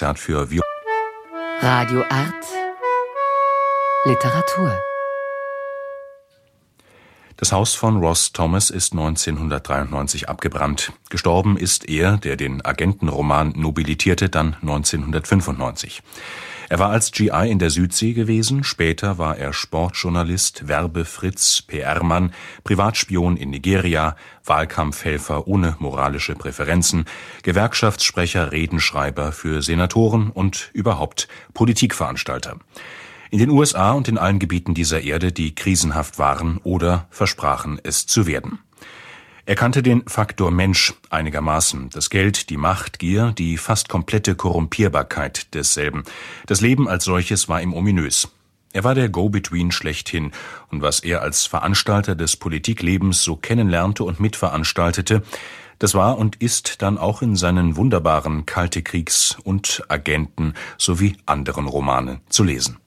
Kandidat für Radio Art Literatur. Das Haus von Ross Thomas ist 1993 abgebrannt. Gestorben ist er, der den Agentenroman nobilitierte, dann 1995. Er war als GI in der Südsee gewesen, später war er Sportjournalist, Werbefritz, PR-Mann, Privatspion in Nigeria, Wahlkampfhelfer ohne moralische Präferenzen, Gewerkschaftssprecher, Redenschreiber für Senatoren und überhaupt Politikveranstalter. In den USA und in allen Gebieten dieser Erde, die krisenhaft waren oder versprachen, es zu werden. Er kannte den Faktor Mensch einigermaßen, das Geld, die Macht, Gier, die fast komplette Korrumpierbarkeit desselben. Das Leben als solches war ihm ominös. Er war der Go-Between schlechthin, und was er als Veranstalter des Politiklebens so kennenlernte und mitveranstaltete, das war und ist dann auch in seinen wunderbaren Kalte Kriegs- und Agenten- sowie anderen Romanen zu lesen.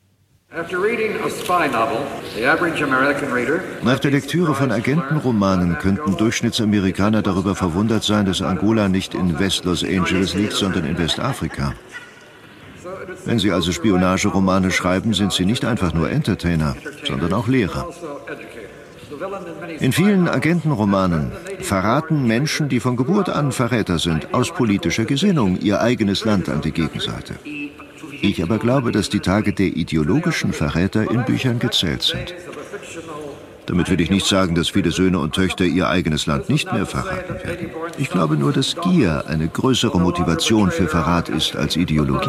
Nach der Lektüre von Agentenromanen könnten Durchschnittsamerikaner darüber verwundert sein, dass Angola nicht in West-Los Angeles liegt, sondern in Westafrika. Wenn Sie also Spionageromane schreiben, sind Sie nicht einfach nur Entertainer, sondern auch Lehrer. In vielen Agentenromanen verraten Menschen, die von Geburt an Verräter sind, aus politischer Gesinnung ihr eigenes Land an die Gegenseite. Ich aber glaube, dass die Tage der ideologischen Verräter in Büchern gezählt sind. Damit will ich nicht sagen, dass viele Söhne und Töchter ihr eigenes Land nicht mehr verraten werden. Ich glaube nur, dass Gier eine größere Motivation für Verrat ist als Ideologie.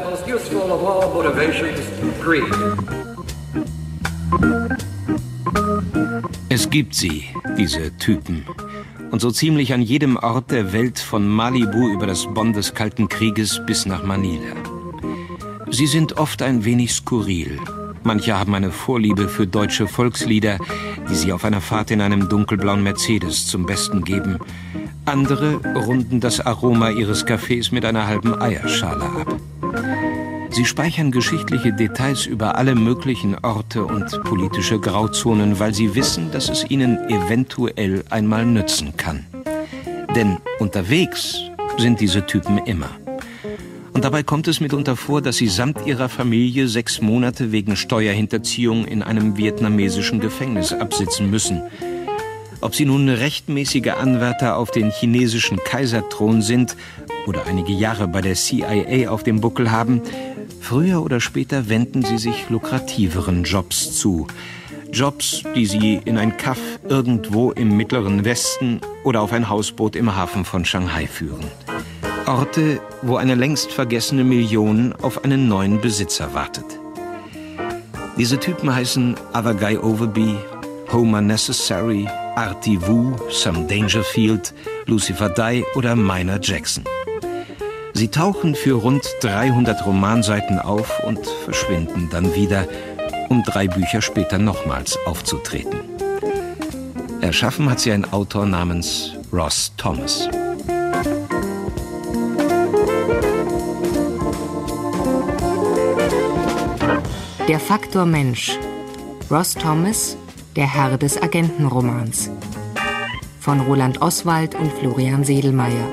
Es gibt sie, diese Typen. Und so ziemlich an jedem Ort der Welt, von Malibu über das Bonn des Kalten Krieges bis nach Manila. Sie sind oft ein wenig skurril. Manche haben eine Vorliebe für deutsche Volkslieder, die sie auf einer Fahrt in einem dunkelblauen Mercedes zum Besten geben. Andere runden das Aroma ihres Kaffees mit einer halben Eierschale ab. Sie speichern geschichtliche Details über alle möglichen Orte und politische Grauzonen, weil sie wissen, dass es ihnen eventuell einmal nützen kann. Denn unterwegs sind diese Typen immer. Und dabei kommt es mitunter vor, dass sie samt ihrer Familie 6 Monate wegen Steuerhinterziehung in einem vietnamesischen Gefängnis absitzen müssen. Ob sie nun rechtmäßige Anwärter auf den chinesischen Kaiserthron sind oder einige Jahre bei der CIA auf dem Buckel haben, früher oder später wenden sie sich lukrativeren Jobs zu. Jobs, die sie in ein Kaff irgendwo im Mittleren Westen oder auf ein Hausboot im Hafen von Shanghai führen. Orte, wo eine längst vergessene Million auf einen neuen Besitzer wartet. Diese Typen heißen Other Guy Overby, Homer Necessary, Artie Wu, Sam Dangerfield, Lucifer Dye oder Minor Jackson. Sie tauchen für rund 300 Romanseiten auf und verschwinden dann wieder, um 3 Bücher später nochmals aufzutreten. Erschaffen hat sie ein Autor namens Ross Thomas. Der Faktor Mensch. Ross Thomas, der Herr des Agentenromans. Von Roland Oswald und Florian Sedelmeier.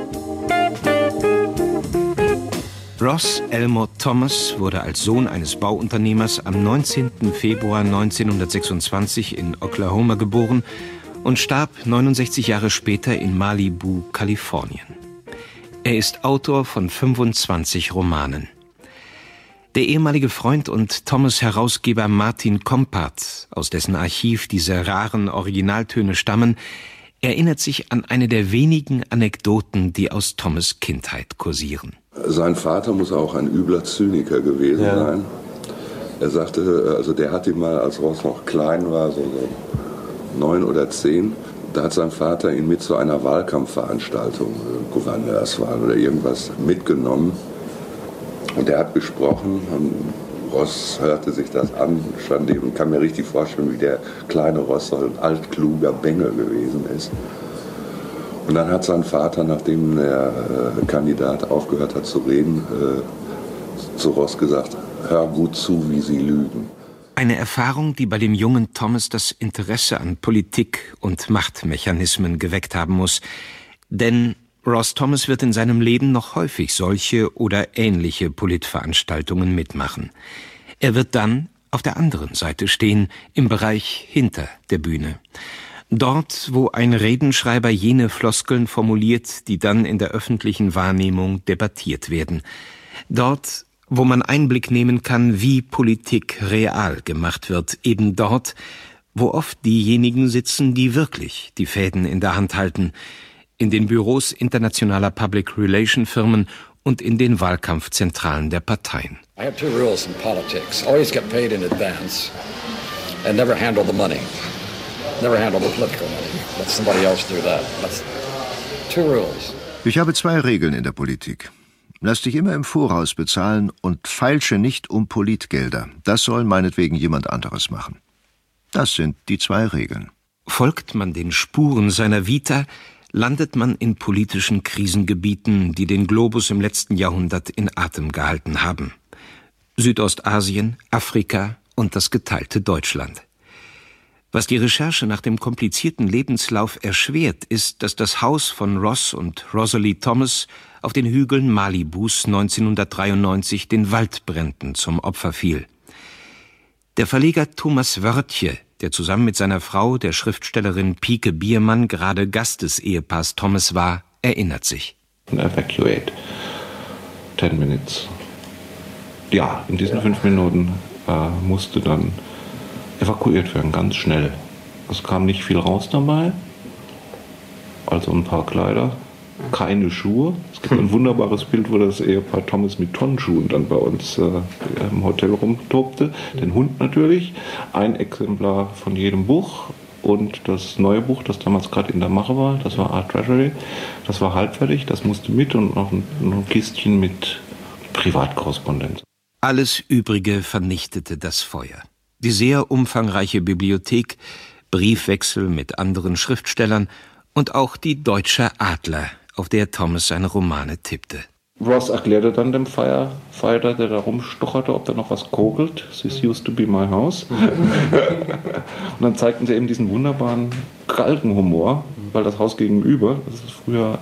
Ross Elmore Thomas wurde als Sohn eines Bauunternehmers am 19. Februar 1926 in Oklahoma geboren und starb 69 Jahre später in Malibu, Kalifornien. Er ist Autor von 25 Romanen. Der ehemalige Freund und Thomas-Herausgeber Martin Kompart, aus dessen Archiv diese raren Originaltöne stammen, erinnert sich an eine der wenigen Anekdoten, die aus Thomas' Kindheit kursieren. Sein Vater muss auch ein übler Zyniker gewesen sein. Er sagte, also der hat ihn mal, als Ross noch klein war, so 9 oder 10, da hat sein Vater ihn mit zu einer Wahlkampfveranstaltung, Gouverneurswahl oder irgendwas, mitgenommen. Und er hat gesprochen und Ross hörte sich das an, stand eben, kann mir richtig vorstellen, wie der kleine Ross so ein altkluger Bengel gewesen ist. Und dann hat sein Vater, nachdem der Kandidat aufgehört hat zu reden, zu Ross gesagt, hör gut zu, wie sie lügen. Eine Erfahrung, die bei dem jungen Thomas das Interesse an Politik und Machtmechanismen geweckt haben muss. Denn Ross Thomas wird in seinem Leben noch häufig solche oder ähnliche Politveranstaltungen mitmachen. Er wird dann auf der anderen Seite stehen, im Bereich hinter der Bühne. Dort, wo ein Redenschreiber jene Floskeln formuliert, die dann in der öffentlichen Wahrnehmung debattiert werden. Dort, wo man Einblick nehmen kann, wie Politik real gemacht wird. Eben dort, wo oft diejenigen sitzen, die wirklich die Fäden in der Hand halten. In den Büros internationaler Public-Relation-Firmen und in den Wahlkampfzentralen der Parteien. I have two rules in politics. Always get paid in advance and never handle the money. Never handle the political money. Let somebody else do that. That's two rules. Ich habe 2 Regeln in der Politik. Lass dich immer im Voraus bezahlen und feilsche nicht um Politgelder. Das soll meinetwegen jemand anderes machen. Das sind die 2 Regeln. Folgt man den Spuren seiner Vita, landet man in politischen Krisengebieten, die den Globus im letzten Jahrhundert in Atem gehalten haben. Südostasien, Afrika und das geteilte Deutschland. Was die Recherche nach dem komplizierten Lebenslauf erschwert, ist, dass das Haus von Ross und Rosalie Thomas auf den Hügeln Malibus 1993 den Waldbränden zum Opfer fiel. Der Verleger Thomas Wörtje, der zusammen mit seiner Frau, der Schriftstellerin Pike Biermann, gerade Gast des Ehepaars Thomas war, erinnert sich. Evacuate. 10 minutes. Ja, in diesen 5 Minuten musste dann evakuiert werden, ganz schnell. Es kam nicht viel raus dabei, also ein paar Kleider, keine Schuhe. Es gibt ein wunderbares Bild, wo das Ehepaar Thomas mit Tonschuhen dann bei uns im Hotel rumtobte. Den Hund natürlich, ein Exemplar von jedem Buch und das neue Buch, das damals gerade in der Mache war, das war Art Treasury, das war halbfertig, das musste mit und noch ein Kistchen mit Privatkorrespondenz. Alles Übrige vernichtete das Feuer. Die sehr umfangreiche Bibliothek, Briefwechsel mit anderen Schriftstellern und auch die Deutsche Adler, auf der Thomas seine Romane tippte. Ross erklärte dann dem Firefighter, der da rumstocherte, ob da noch was kokelt. This used to be my house. Und dann zeigten sie eben diesen wunderbaren Galgenhumor, weil das Haus gegenüber, das ist früher,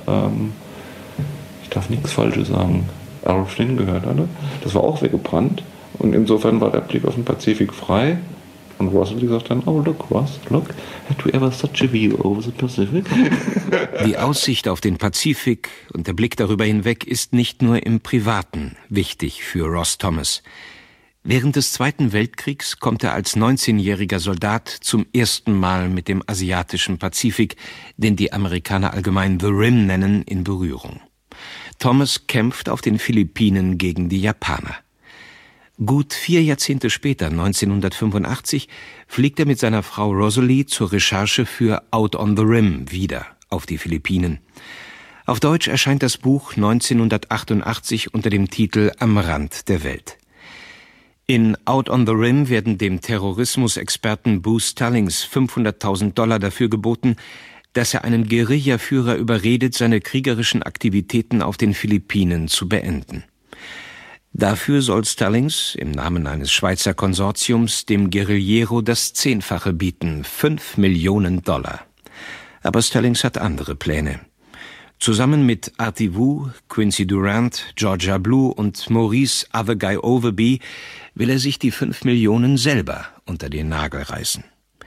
ich darf nichts Falsches sagen, Errol Flynn gehört hatte. Das war auch weggebrannt. Und insofern war der Blick auf den Pazifik frei. Und Rosalie sagt dann, oh look, Ross, look, had we ever such a view over the Pacific? Die Aussicht auf den Pazifik und der Blick darüber hinweg ist nicht nur im Privaten wichtig für Ross Thomas. Während des Zweiten Weltkriegs kommt er als 19-jähriger Soldat zum ersten Mal mit dem asiatischen Pazifik, den die Amerikaner allgemein The Rim nennen, in Berührung. Thomas kämpft auf den Philippinen gegen die Japaner. Gut 4 Jahrzehnte später, 1985, fliegt er mit seiner Frau Rosalie zur Recherche für Out on the Rim wieder auf die Philippinen. Auf Deutsch erscheint das Buch 1988 unter dem Titel Am Rand der Welt. In Out on the Rim werden dem Terrorismusexperten Bruce Stallings $500.000 dafür geboten, dass er einen Guerillaführer überredet, seine kriegerischen Aktivitäten auf den Philippinen zu beenden. Dafür soll Stallings im Namen eines Schweizer Konsortiums dem Guerillero das 10-fache bieten, $5 Millionen. Aber Stallings hat andere Pläne. Zusammen mit Artie Wu, Quincy Durant, Georgia Blue und Maurice Other Guy Overby will er sich die 5 Millionen selber unter den Nagel reißen.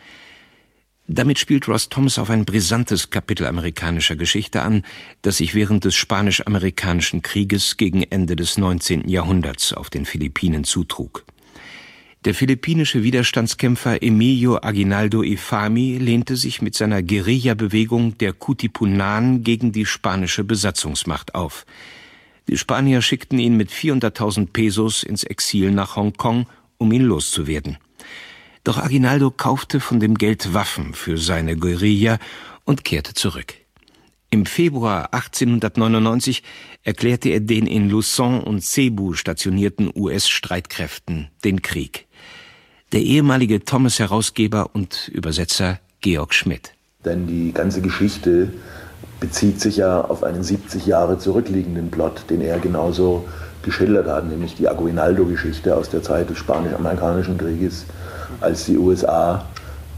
Damit spielt Ross Thomas auf ein brisantes Kapitel amerikanischer Geschichte an, das sich während des Spanisch-Amerikanischen Krieges gegen Ende des 19. Jahrhunderts auf den Philippinen zutrug. Der philippinische Widerstandskämpfer Emilio Aguinaldo Ifami lehnte sich mit seiner Guerilla-Bewegung der Kutipunan gegen die spanische Besatzungsmacht auf. Die Spanier schickten ihn mit 400.000 Pesos ins Exil nach Hongkong, um ihn loszuwerden. Doch Aguinaldo kaufte von dem Geld Waffen für seine Guerilla und kehrte zurück. Im Februar 1899 erklärte er den in Luzon und Cebu stationierten US-Streitkräften den Krieg. Der ehemalige Thomas-Herausgeber und Übersetzer Georg Schmidt. Denn die ganze Geschichte bezieht sich ja auf einen 70 Jahre zurückliegenden Plot, den er genauso geschildert hat, nämlich die Aguinaldo-Geschichte aus der Zeit des Spanisch-Amerikanischen Krieges, als die USA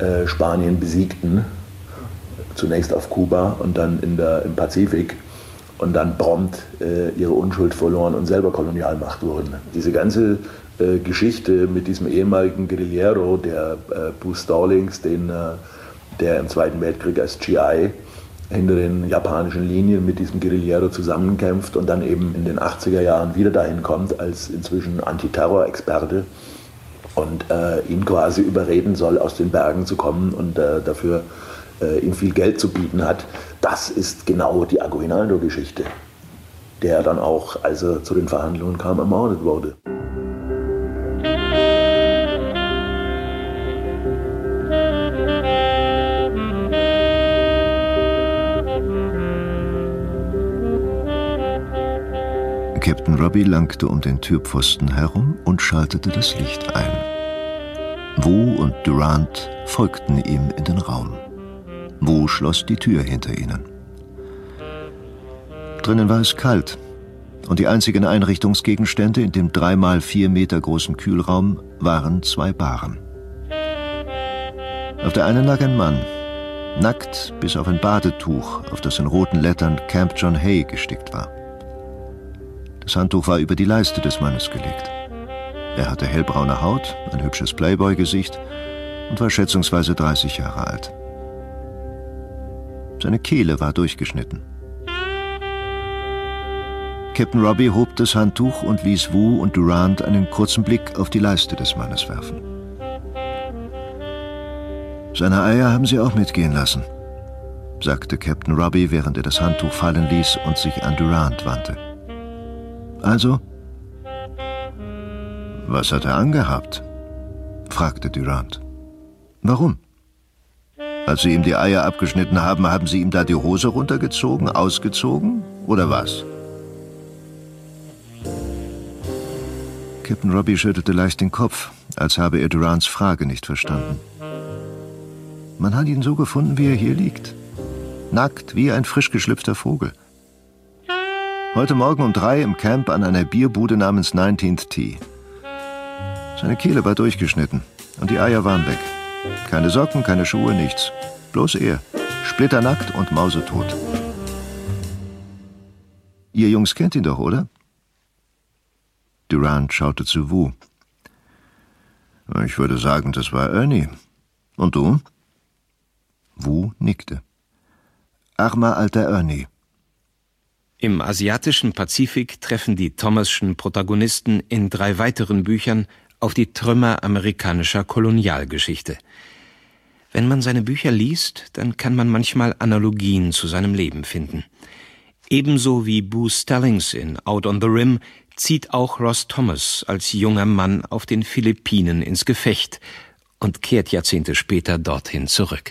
Spanien besiegten, zunächst auf Kuba und dann im Pazifik. und dann prompt ihre Unschuld verloren und selber Kolonialmacht wurden. Diese ganze Geschichte mit diesem ehemaligen Guerillero, der Booth Stallings, der im Zweiten Weltkrieg als GI hinter den japanischen Linien mit diesem Guerillero zusammenkämpft und dann eben in den 80er Jahren wieder dahin kommt als inzwischen Antiterror-Experte und ihn quasi überreden soll, aus den Bergen zu kommen und dafür ihm viel Geld zu bieten hat. Das ist genau die Aguinaldo-Geschichte, der dann auch, als er zu den Verhandlungen kam, ermordet wurde. Captain Robbie langte um den Türpfosten herum und schaltete das Licht ein. Wu und Durant folgten ihm in den Raum. Wu schloss die Tür hinter ihnen. Drinnen war es kalt und die einzigen Einrichtungsgegenstände in dem 3x4 Meter großen Kühlraum waren 2 Baren. Auf der einen lag ein Mann, nackt bis auf ein Badetuch, auf das in roten Lettern Camp John Hay gestickt war. Das Handtuch war über die Leiste des Mannes gelegt. Er hatte hellbraune Haut, ein hübsches Playboy-Gesicht und war schätzungsweise 30 Jahre alt. Seine Kehle war durchgeschnitten. Captain Robbie hob das Handtuch und ließ Wu und Durant einen kurzen Blick auf die Leiste des Mannes werfen. »Seine Eier haben Sie auch mitgehen lassen«, sagte Captain Robbie, während er das Handtuch fallen ließ und sich an Durant wandte. »Also?« »Was hat er angehabt?« fragte Durant. »Warum? Als Sie ihm die Eier abgeschnitten haben, haben Sie ihm da die Hose runtergezogen, ausgezogen oder was?« Captain Robbie schüttelte leicht den Kopf, als habe er Durants Frage nicht verstanden. Man hat ihn so gefunden, wie er hier liegt. Nackt, wie ein frisch geschlüpfter Vogel. Heute Morgen um 3 im Camp an einer Bierbude namens 19th Tee. Seine Kehle war durchgeschnitten und die Eier waren weg. Keine Socken, keine Schuhe, nichts. Bloß er, splitternackt und mausetot. Ihr Jungs kennt ihn doch, oder? Durant schaute zu Wu. Ich würde sagen, das war Ernie. Und du? Wu nickte. Armer alter Ernie. Im asiatischen Pazifik treffen die Thomas'schen Protagonisten in 3 weiteren Büchern auf die Trümmer amerikanischer Kolonialgeschichte. Wenn man seine Bücher liest, dann kann man manchmal Analogien zu seinem Leben finden. Ebenso wie Booth Stallings in Out on the Rim zieht auch Ross Thomas als junger Mann auf den Philippinen ins Gefecht und kehrt Jahrzehnte später dorthin zurück.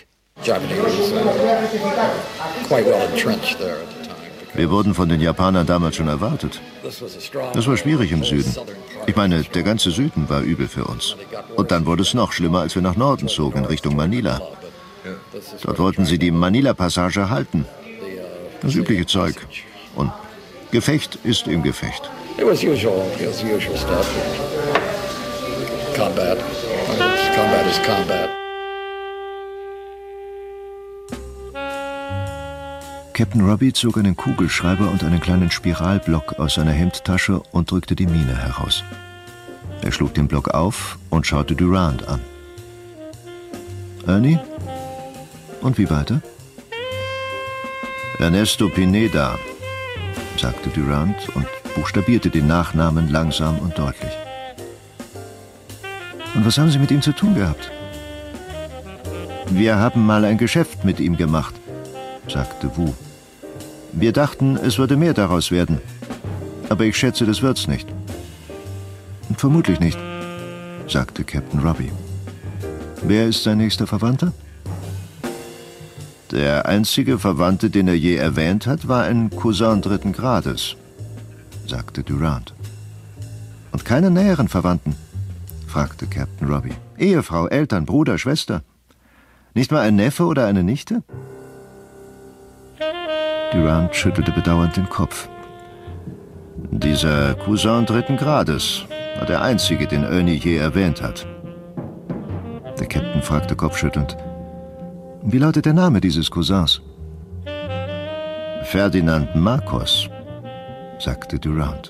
Wir wurden von den Japanern damals schon erwartet. Das war schwierig im Süden. Ich meine, der ganze Süden war übel für uns. Und dann wurde es noch schlimmer, als wir nach Norden zogen, in Richtung Manila. Dort wollten sie die Manila-Passage halten. Das übliche Zeug. Und Gefecht ist im Gefecht. It was usual stuff. Combat. Combat is combat. Captain Robbie zog einen Kugelschreiber und einen kleinen Spiralblock aus seiner Hemdtasche und drückte die Mine heraus. Er schlug den Block auf und schaute Durant an. Ernie? Und wie weiter? Ernesto Pineda, sagte Durant und buchstabierte den Nachnamen langsam und deutlich. Und was haben Sie mit ihm zu tun gehabt? Wir haben mal ein Geschäft mit ihm gemacht, sagte Wu. Wir dachten, es würde mehr daraus werden. Aber ich schätze, das wird's nicht. Vermutlich nicht, sagte Captain Robbie. Wer ist sein nächster Verwandter? Der einzige Verwandte, den er je erwähnt hat, war ein Cousin 3. Grades, sagte Durant. Und keine näheren Verwandten? Fragte Captain Robbie. Ehefrau, Eltern, Bruder, Schwester? Nicht mal ein Neffe oder eine Nichte? Durant schüttelte bedauernd den Kopf. Dieser Cousin 3. Grades war der einzige, den Ernie je erwähnt hat. Der Captain fragte kopfschüttelnd. Wie lautet der Name dieses Cousins? Ferdinand Marcos, sagte Durant.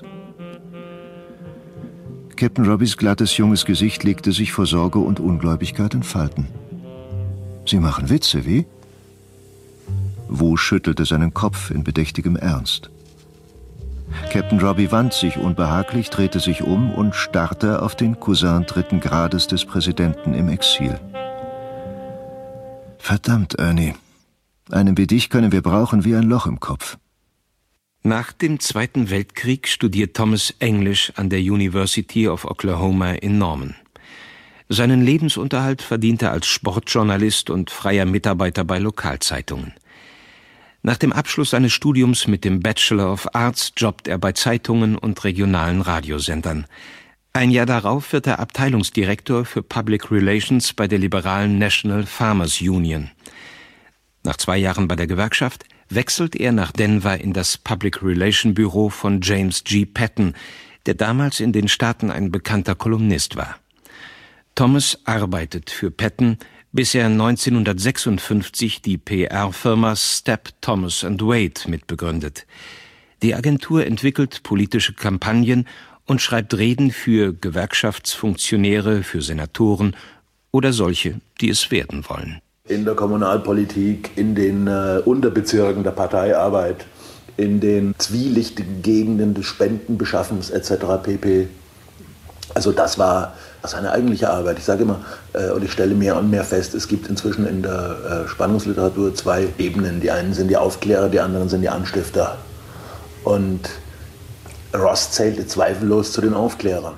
Captain Robbys glattes junges Gesicht legte sich vor Sorge und Ungläubigkeit in Falten. »Sie machen Witze, wie?« Wu schüttelte seinen Kopf in bedächtigem Ernst. Captain Robbie wand sich unbehaglich, drehte sich um und starrte auf den Cousin 3. Grades des Präsidenten im Exil. »Verdammt, Ernie. Einen wie dich können wir brauchen wie ein Loch im Kopf.« Nach dem Zweiten Weltkrieg studiert Thomas Englisch an der University of Oklahoma in Norman. Seinen Lebensunterhalt verdient er als Sportjournalist und freier Mitarbeiter bei Lokalzeitungen. Nach dem Abschluss seines Studiums mit dem Bachelor of Arts jobbt er bei Zeitungen und regionalen Radiosendern. Ein Jahr darauf wird er Abteilungsdirektor für Public Relations bei der liberalen National Farmers Union. Nach 2 Jahren bei der Gewerkschaft wechselt er nach Denver in das Public Relation Büro von James G. Patton, der damals in den Staaten ein bekannter Kolumnist war. Thomas arbeitet für Patton, bis er 1956 die PR-Firma Stepp, Thomas & Wade mitbegründet. Die Agentur entwickelt politische Kampagnen und schreibt Reden für Gewerkschaftsfunktionäre, für Senatoren oder solche, die es werden wollen. In der Kommunalpolitik, in den Unterbezirken der Parteiarbeit, in den zwielichtigen Gegenden des Spendenbeschaffens etc. pp. Also das war seine eigentliche Arbeit. Ich sage immer, und ich stelle mehr und mehr fest, es gibt inzwischen in der Spannungsliteratur 2 Ebenen. Die einen sind die Aufklärer, die anderen sind die Anstifter. Und Ross zählte zweifellos zu den Aufklärern.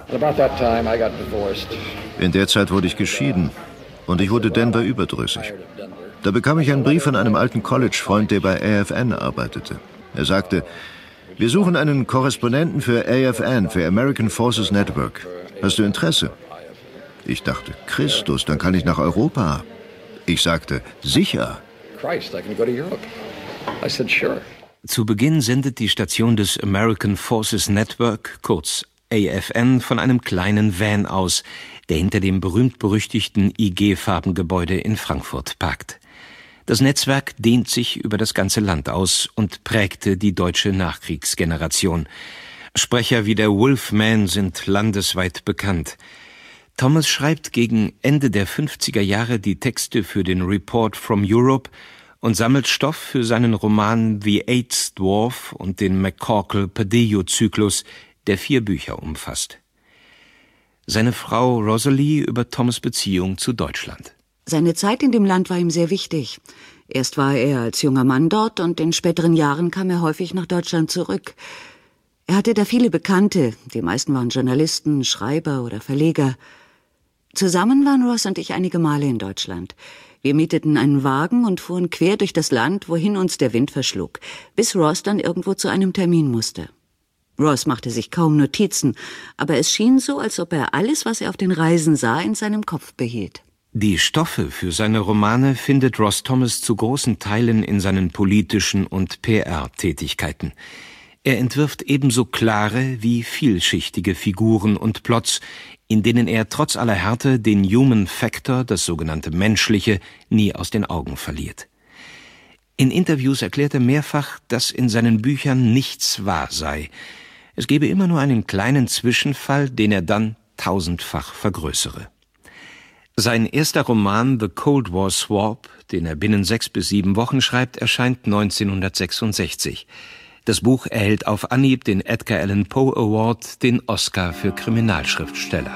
In der Zeit wurde ich geschieden und ich wurde Denver überdrüssig. Da bekam ich einen Brief von einem alten College-Freund, der bei AFN arbeitete. Er sagte: Wir suchen einen Korrespondenten für AFN, für American Forces Network. Hast du Interesse? Ich dachte, Christus, dann kann ich nach Europa. Ich sagte, sicher. Zu Beginn sendet die Station des American Forces Network, kurz AFN, von einem kleinen Van aus, der hinter dem berühmt-berüchtigten IG-Farbengebäude in Frankfurt parkt. Das Netzwerk dehnt sich über das ganze Land aus und prägte die deutsche Nachkriegsgeneration. Sprecher wie der Wolfman sind landesweit bekannt. Thomas schreibt gegen Ende der 50er Jahre die Texte für den Report from Europe und sammelt Stoff für seinen Roman The Eighth Dwarf und den McCorkle-Padillo-Zyklus, der 4 Bücher umfasst. Seine Frau Rosalie über Thomas' Beziehung zu Deutschland. Seine Zeit in dem Land war ihm sehr wichtig. Erst war er als junger Mann dort und in späteren Jahren kam er häufig nach Deutschland zurück. Er hatte da viele Bekannte, die meisten waren Journalisten, Schreiber oder Verleger. Zusammen waren Ross und ich einige Male in Deutschland. Wir mieteten einen Wagen und fuhren quer durch das Land, wohin uns der Wind verschlug, bis Ross dann irgendwo zu einem Termin musste. Ross machte sich kaum Notizen, aber es schien so, als ob er alles, was er auf den Reisen sah, in seinem Kopf behielt. Die Stoffe für seine Romane findet Ross Thomas zu großen Teilen in seinen politischen und PR-Tätigkeiten. Er entwirft ebenso klare wie vielschichtige Figuren und Plots, in denen er trotz aller Härte den Human Factor, das sogenannte Menschliche, nie aus den Augen verliert. In Interviews erklärt er mehrfach, dass in seinen Büchern nichts wahr sei. Es gebe immer nur einen kleinen Zwischenfall, den er dann 1000-fach vergrößere. Sein erster Roman The Cold War Swap, den er binnen 6 bis 7 Wochen schreibt, erscheint 1966. Das Buch erhält auf Anhieb den Edgar Allan Poe Award, den Oscar für Kriminalschriftsteller.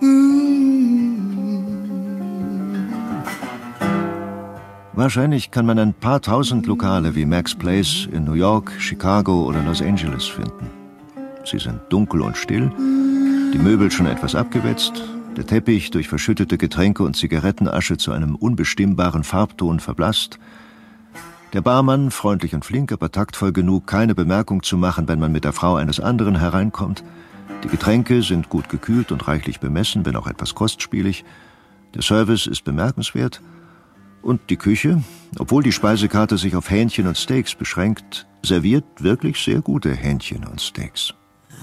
Wahrscheinlich kann man ein paar tausend Lokale wie Max Place in New York, Chicago oder Los Angeles finden. Sie sind dunkel und still, die Möbel schon etwas abgewetzt, der Teppich durch verschüttete Getränke und Zigarettenasche zu einem unbestimmbaren Farbton verblasst. Der Barmann, freundlich und flink, aber taktvoll genug, keine Bemerkung zu machen, wenn man mit der Frau eines anderen hereinkommt. Die Getränke sind gut gekühlt und reichlich bemessen, wenn auch etwas kostspielig. Der Service ist bemerkenswert. Und die Küche, obwohl die Speisekarte sich auf Hähnchen und Steaks beschränkt, serviert wirklich sehr gute Hähnchen und Steaks.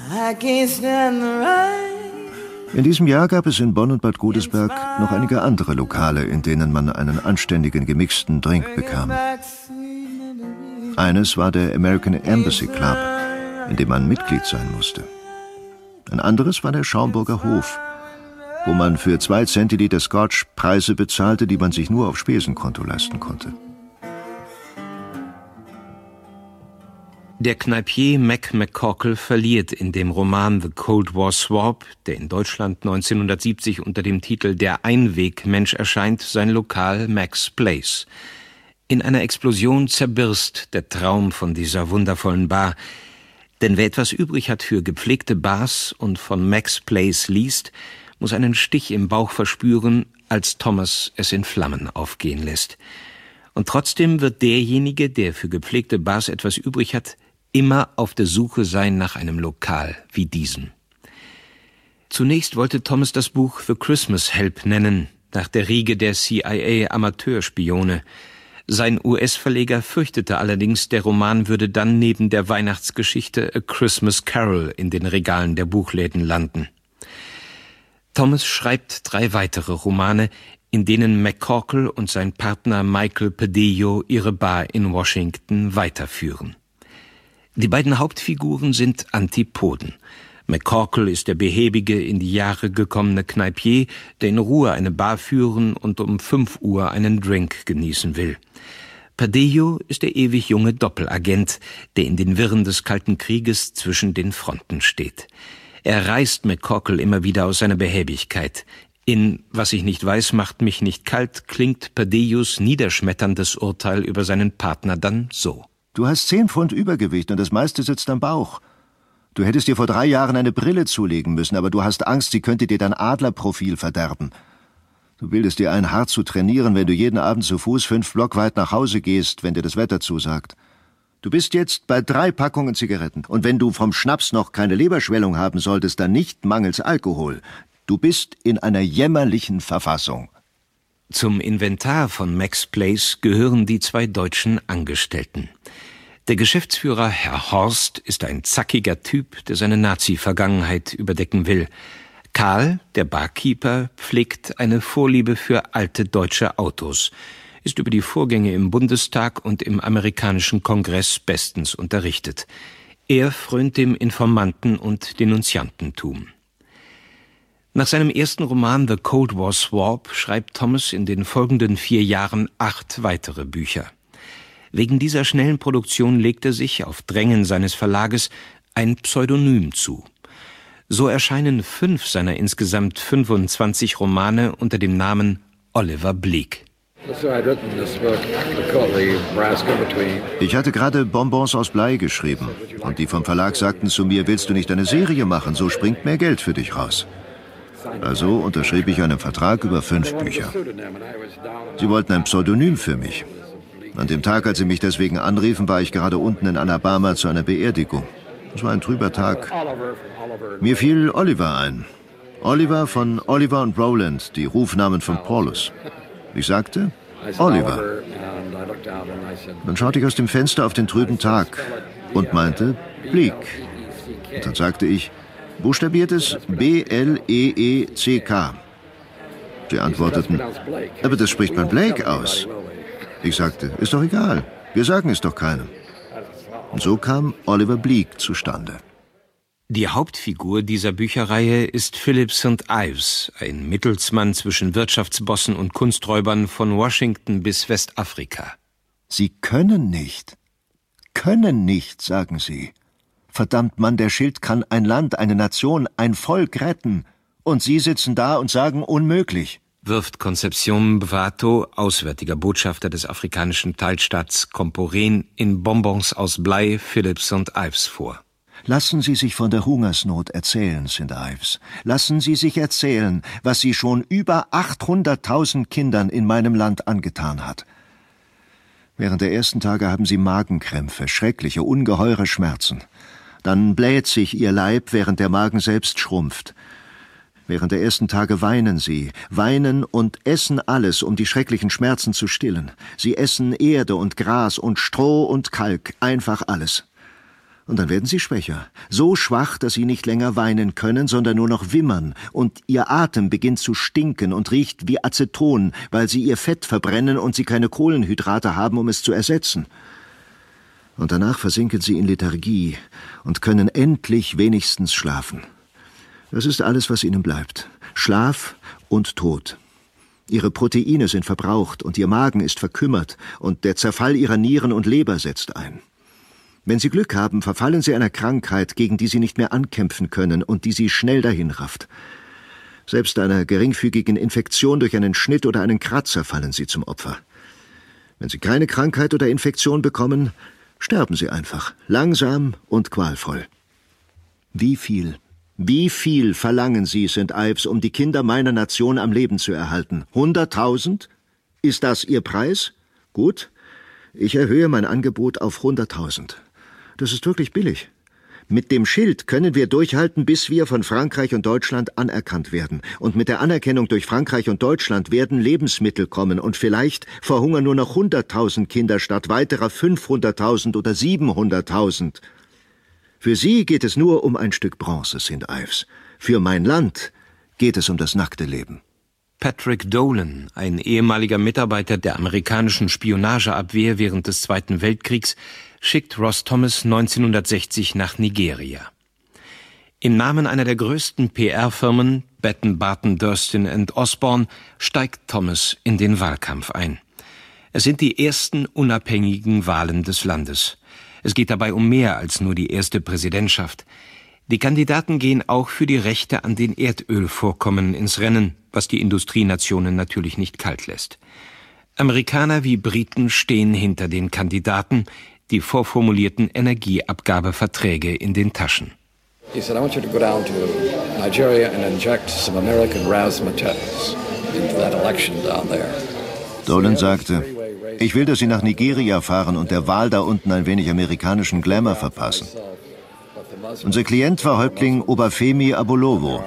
In diesem Jahr gab es in Bonn und Bad Godesberg noch einige andere Lokale, in denen man einen anständigen gemixten Drink bekam. Eines war der American Embassy Club, in dem man Mitglied sein musste. Ein anderes war der Schaumburger Hof, wo man für 2 Zentiliter Scotch Preise bezahlte, die man sich nur auf Spesenkonto leisten konnte. Der Kneipier Mac McCorkle verliert in dem Roman The Cold War Swab, der in Deutschland 1970 unter dem Titel Der Einwegmensch erscheint, sein Lokal Mac's Place. In einer Explosion zerbirst der Traum von dieser wundervollen Bar. Denn wer etwas übrig hat für gepflegte Bars und von Mac's Place liest, muss einen Stich im Bauch verspüren, als Thomas es in Flammen aufgehen lässt. Und trotzdem wird derjenige, der für gepflegte Bars etwas übrig hat, immer auf der Suche sein nach einem Lokal wie diesem. Zunächst wollte Thomas das Buch The Christmas Help nennen, nach der Riege der CIA-Amateurspione. Sein US-Verleger fürchtete allerdings, der Roman würde dann neben der Weihnachtsgeschichte A Christmas Carol in den Regalen der Buchläden landen. Thomas schreibt 3 weitere Romane, in denen McCorkle und sein Partner Michael Pedello ihre Bar in Washington weiterführen. Die beiden Hauptfiguren sind Antipoden. McCorkle ist der behäbige, in die Jahre gekommene Kneipier, der in Ruhe eine Bar führen und um 5 Uhr einen Drink genießen will. Pedello ist der ewig junge Doppelagent, der in den Wirren des Kalten Krieges zwischen den Fronten steht. Er reißt McCorkle immer wieder aus seiner Behäbigkeit. In »Was ich nicht weiß, macht mich nicht kalt« klingt Pedellos niederschmetterndes Urteil über seinen Partner dann so. Du hast 10 Pfund Übergewicht und das meiste sitzt am Bauch. Du hättest dir vor 3 Jahren eine Brille zulegen müssen, aber du hast Angst, sie könnte dir dein Adlerprofil verderben. Du bildest dir ein, hart zu trainieren, wenn du jeden Abend zu Fuß 5 Block weit nach Hause gehst, wenn dir das Wetter zusagt. Du bist jetzt bei 3 Packungen Zigaretten. Und wenn du vom Schnaps noch keine Leberschwellung haben solltest, dann nicht mangels Alkohol. Du bist in einer jämmerlichen Verfassung. Zum Inventar von Mac's Place gehören die 2 deutschen Angestellten. Der Geschäftsführer, Herr Horst, ist ein zackiger Typ, der seine Nazi-Vergangenheit überdecken will. Karl, der Barkeeper, pflegt eine Vorliebe für alte deutsche Autos, ist über die Vorgänge im Bundestag und im amerikanischen Kongress bestens unterrichtet. Er frönt dem Informanten- und Denunziantentum. Nach seinem ersten Roman The Cold War Swab schreibt Thomas in den folgenden 4 Jahren 8 weitere Bücher. Wegen dieser schnellen Produktion legt er sich, auf Drängen seines Verlages, ein Pseudonym zu. So erscheinen 5 seiner insgesamt 25 Romane unter dem Namen Oliver Bleek. Ich hatte gerade Bonbons aus Blei geschrieben und die vom Verlag sagten zu mir, willst du nicht eine Serie machen, so springt mehr Geld für dich raus. Also unterschrieb ich einen Vertrag über 5 Bücher. Sie wollten ein Pseudonym für mich. An dem Tag, als sie mich deswegen anriefen, war ich gerade unten in Alabama zu einer Beerdigung. Es war ein trüber Tag. Mir fiel Oliver ein. Oliver von Oliver und Rowland, die Rufnamen von Paulus. Ich sagte, Oliver. Dann schaute ich aus dem Fenster auf den trüben Tag und meinte, Bleek. Und dann sagte ich, buchstabiert es B-L-E-E-C-K. Sie antworteten, aber das spricht man Blake aus. Ich sagte, ist doch egal, wir sagen es doch keinem. Und so kam Oliver Bleek zustande. Die Hauptfigur dieser Bücherreihe ist Philip St. Ives, ein Mittelsmann zwischen Wirtschaftsbossen und Kunsträubern von Washington bis Westafrika. Sie können nicht, sagen sie. Verdammt, Mann, der Schild kann ein Land, eine Nation, ein Volk retten. Und Sie sitzen da und sagen, unmöglich. Wirft Concepcion Bevato, auswärtiger Botschafter des afrikanischen Teilstaats Comporeen, in Bonbons aus Blei Philip St. Ives vor. Lassen Sie sich von der Hungersnot erzählen, St. Ives. Lassen Sie sich erzählen, was sie schon über 800.000 Kindern in meinem Land angetan hat. Während der ersten Tage haben sie Magenkrämpfe, schreckliche, ungeheure Schmerzen. Dann bläht sich ihr Leib, während der Magen selbst schrumpft. Während der ersten Tage weinen sie, weinen und essen alles, um die schrecklichen Schmerzen zu stillen. Sie essen Erde und Gras und Stroh und Kalk, einfach alles. Und dann werden sie schwächer, so schwach, dass sie nicht länger weinen können, sondern nur noch wimmern, und ihr Atem beginnt zu stinken und riecht wie Aceton, weil sie ihr Fett verbrennen und sie keine Kohlenhydrate haben, um es zu ersetzen. Und danach versinken sie in Lethargie und können endlich wenigstens schlafen. Das ist alles, was ihnen bleibt. Schlaf und Tod. Ihre Proteine sind verbraucht und ihr Magen ist verkümmert und der Zerfall ihrer Nieren und Leber setzt ein. Wenn sie Glück haben, verfallen sie einer Krankheit, gegen die sie nicht mehr ankämpfen können und die sie schnell dahinrafft. Selbst einer geringfügigen Infektion durch einen Schnitt oder einen Kratzer fallen sie zum Opfer. Wenn sie keine Krankheit oder Infektion bekommen, sterben sie einfach, langsam und qualvoll. Wie viel verlangen Sie, St. Ives, um die Kinder meiner Nation am Leben zu erhalten? 100.000? Ist das Ihr Preis? Gut, ich erhöhe mein Angebot auf 100.000. Das ist wirklich billig. Mit dem Schild können wir durchhalten, bis wir von Frankreich und Deutschland anerkannt werden. Und mit der Anerkennung durch Frankreich und Deutschland werden Lebensmittel kommen und vielleicht verhungern nur noch 100.000 Kinder statt weiterer 500.000 oder 700.000. Für Sie geht es nur um ein Stück Bronze, St. Ives. Für mein Land geht es um das nackte Leben. Patrick Dolan, ein ehemaliger Mitarbeiter der amerikanischen Spionageabwehr während des Zweiten Weltkriegs, schickt Ross Thomas 1960 nach Nigeria. Im Namen einer der größten PR-Firmen, Batten Barton Durston & Osborne, steigt Thomas in den Wahlkampf ein. Es sind die ersten unabhängigen Wahlen des Landes. Es geht dabei um mehr als nur die erste Präsidentschaft. Die Kandidaten gehen auch für die Rechte an den Erdölvorkommen ins Rennen, was die Industrienationen natürlich nicht kalt lässt. Amerikaner wie Briten stehen hinter den Kandidaten, die vorformulierten Energieabgabeverträge in den Taschen. He said, I want you to go down to Nigeria and inject some American razzmatazz into that election down there. Dolan sagte, ich will, dass Sie nach Nigeria fahren und der Wahl da unten ein wenig amerikanischen Glamour verpassen. Unser Klient war Häuptling Obafemi Awolowo.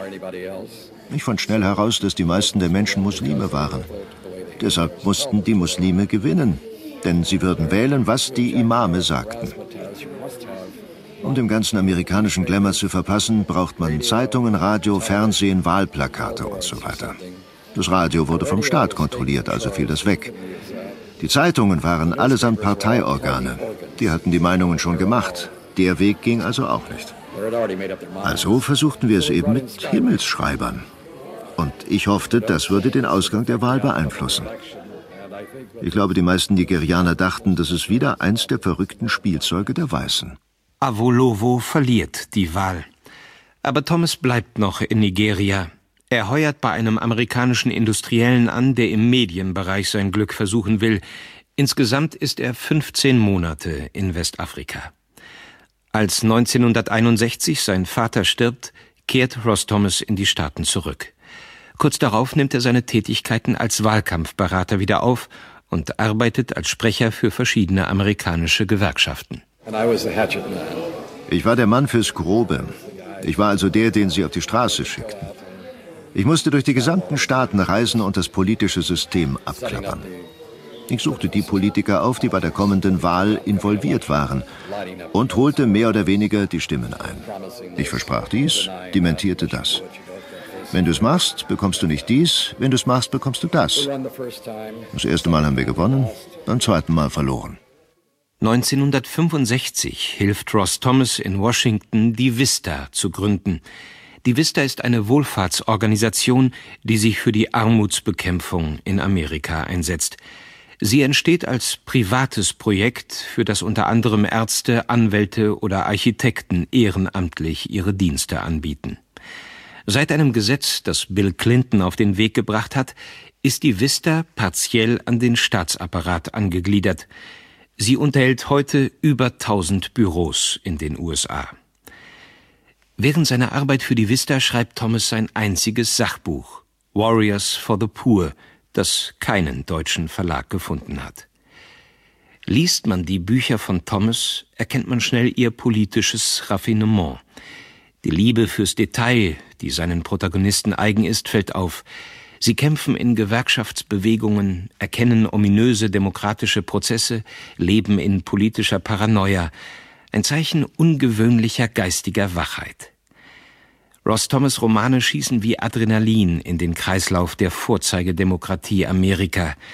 Ich fand schnell heraus, dass die meisten der Menschen Muslime waren. Deshalb mussten die Muslime gewinnen, denn sie würden wählen, was die Imame sagten. Um dem ganzen amerikanischen Glamour zu verpassen, braucht man Zeitungen, Radio, Fernsehen, Wahlplakate und so weiter. Das Radio wurde vom Staat kontrolliert, also fiel das weg. Die Zeitungen waren allesamt Parteiorgane. Die hatten die Meinungen schon gemacht. Der Weg ging also auch nicht. Also versuchten wir es eben mit Himmelsschreibern. Und ich hoffte, das würde den Ausgang der Wahl beeinflussen. Ich glaube, die meisten Nigerianer dachten, das ist wieder eins der verrückten Spielzeuge der Weißen. Awolowo verliert die Wahl. Aber Thomas bleibt noch in Nigeria. Er heuert bei einem amerikanischen Industriellen an, der im Medienbereich sein Glück versuchen will. Insgesamt ist er 15 Monate in Westafrika. Als 1961 sein Vater stirbt, kehrt Ross Thomas in die Staaten zurück. Kurz darauf nimmt er seine Tätigkeiten als Wahlkampfberater wieder auf und arbeitet als Sprecher für verschiedene amerikanische Gewerkschaften. Ich war der Mann fürs Grobe. Ich war also der, den sie auf die Straße schickten. Ich musste durch die gesamten Staaten reisen und das politische System abklappern. Ich suchte die Politiker auf, die bei der kommenden Wahl involviert waren und holte mehr oder weniger die Stimmen ein. Ich versprach dies, dementierte das. Wenn du es machst, bekommst du nicht dies, wenn du es machst, bekommst du das. Das erste Mal haben wir gewonnen, beim zweiten Mal verloren. 1965 hilft Ross Thomas in Washington, die Vista zu gründen. Die Vista ist eine Wohlfahrtsorganisation, die sich für die Armutsbekämpfung in Amerika einsetzt. Sie entsteht als privates Projekt, für das unter anderem Ärzte, Anwälte oder Architekten ehrenamtlich ihre Dienste anbieten. Seit einem Gesetz, das Bill Clinton auf den Weg gebracht hat, ist die Vista partiell an den Staatsapparat angegliedert. Sie unterhält heute über 1000 Büros in den USA. Während seiner Arbeit für die Vista schreibt Thomas sein einziges Sachbuch, Warriors for the Poor, das keinen deutschen Verlag gefunden hat. Liest man die Bücher von Thomas, erkennt man schnell ihr politisches Raffinement. Die Liebe fürs Detail, die seinen Protagonisten eigen ist, fällt auf. Sie kämpfen in Gewerkschaftsbewegungen, erkennen ominöse demokratische Prozesse, leben in politischer Paranoia. Ein Zeichen ungewöhnlicher geistiger Wachheit. Ross Thomas' Romane schießen wie Adrenalin in den Kreislauf der Vorzeigedemokratie Amerika.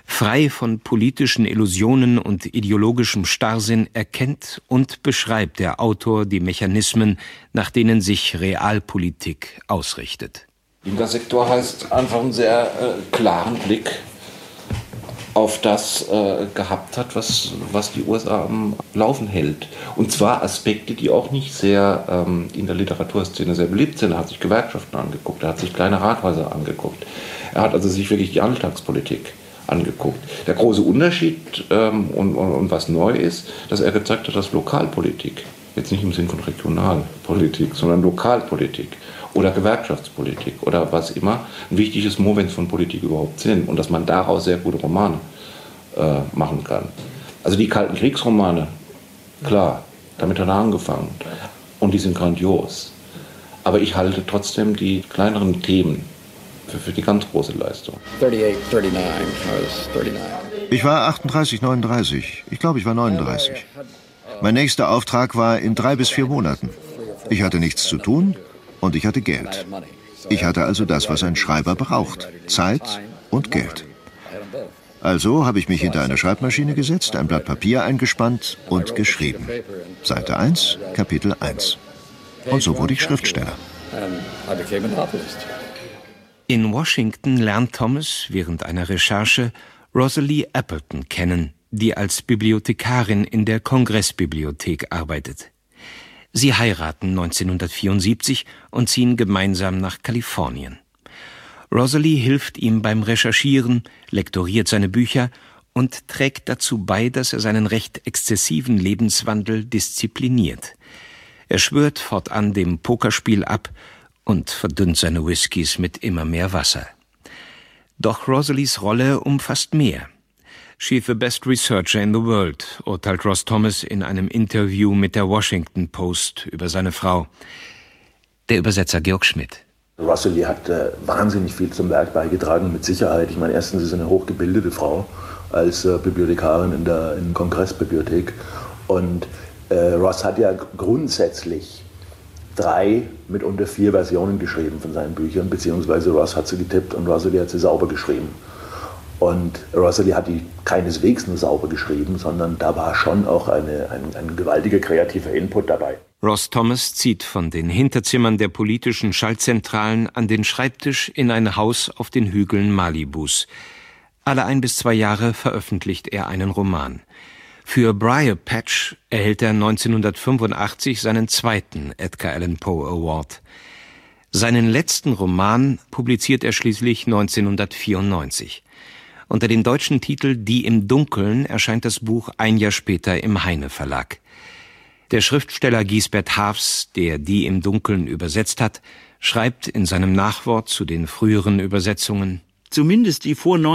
Frei von politischen Illusionen und ideologischem Starrsinn erkennt und beschreibt der Autor die Mechanismen, nach denen sich Realpolitik ausrichtet. Der Sektor heißt einfach einen sehr klaren Blick auf das gehabt hat, was die USA am Laufen hält. Und zwar Aspekte, die auch nicht sehr in der Literaturszene sehr beliebt sind. Er hat sich Gewerkschaften angeguckt, er hat sich kleine Rathäuser angeguckt. Er hat also sich wirklich die Alltagspolitik angeguckt. Der große Unterschied und was neu ist, dass er gezeigt hat, dass Lokalpolitik, jetzt nicht im Sinn von Regionalpolitik, sondern Lokalpolitik oder Gewerkschaftspolitik oder was immer, ein wichtiges Moment von Politik überhaupt sind und dass man daraus sehr gute Romane machen kann. Also die kalten Kriegsromane, klar, damit hat er angefangen und die sind grandios. Aber ich halte trotzdem die kleineren Themen für die ganz große Leistung. 38, 39. Ich war 38, 39. Ich glaube, ich war 39. Mein nächster Auftrag war in 3 bis 4 Monaten. Ich hatte nichts zu tun und ich hatte Geld. Ich hatte also das, was ein Schreiber braucht: Zeit und Geld. Also habe ich mich hinter eine Schreibmaschine gesetzt, ein Blatt Papier eingespannt und geschrieben. Seite 1, Kapitel 1. Und so wurde ich Schriftsteller. In Washington lernt Thomas während einer Recherche Rosalie Appleton kennen, die als Bibliothekarin in der Kongressbibliothek arbeitet. Sie heiraten 1974 und ziehen gemeinsam nach Kalifornien. Rosalie hilft ihm beim Recherchieren, lektoriert seine Bücher und trägt dazu bei, dass er seinen recht exzessiven Lebenswandel diszipliniert. Er schwört fortan dem Pokerspiel ab und verdünnt seine Whiskys mit immer mehr Wasser. Doch Rosalies Rolle umfasst mehr. She's the best researcher in the world, urteilt Ross Thomas in einem Interview mit der Washington Post über seine Frau. Der Übersetzer Georg Schmidt. Rosalie hat wahnsinnig viel zum Werk beigetragen, mit Sicherheit. Ich meine, erstens ist sie eine hochgebildete Frau als Bibliothekarin in der Kongressbibliothek. Und Ross hat ja grundsätzlich 3, mitunter 4 Versionen geschrieben von seinen Büchern, beziehungsweise Ross hat sie getippt und Rosalie hat sie sauber geschrieben. Und Rosalie hat die keineswegs nur sauber geschrieben, sondern da war schon auch ein gewaltiger kreativer Input dabei. Ross Thomas zieht von den Hinterzimmern der politischen Schaltzentralen an den Schreibtisch in ein Haus auf den Hügeln Malibus. Alle 1 bis 2 Jahre veröffentlicht er einen Roman. Für Briar Patch erhält er 1985 seinen 2. Edgar Allan Poe Award. Seinen letzten Roman publiziert er schließlich 1994. Unter dem deutschen Titel Die im Dunkeln erscheint das Buch ein Jahr später im Heine Verlag. Der Schriftsteller Giesbert Haafs, der Die im Dunkeln übersetzt hat, schreibt in seinem Nachwort zu den früheren Übersetzungen: Zumindest die vor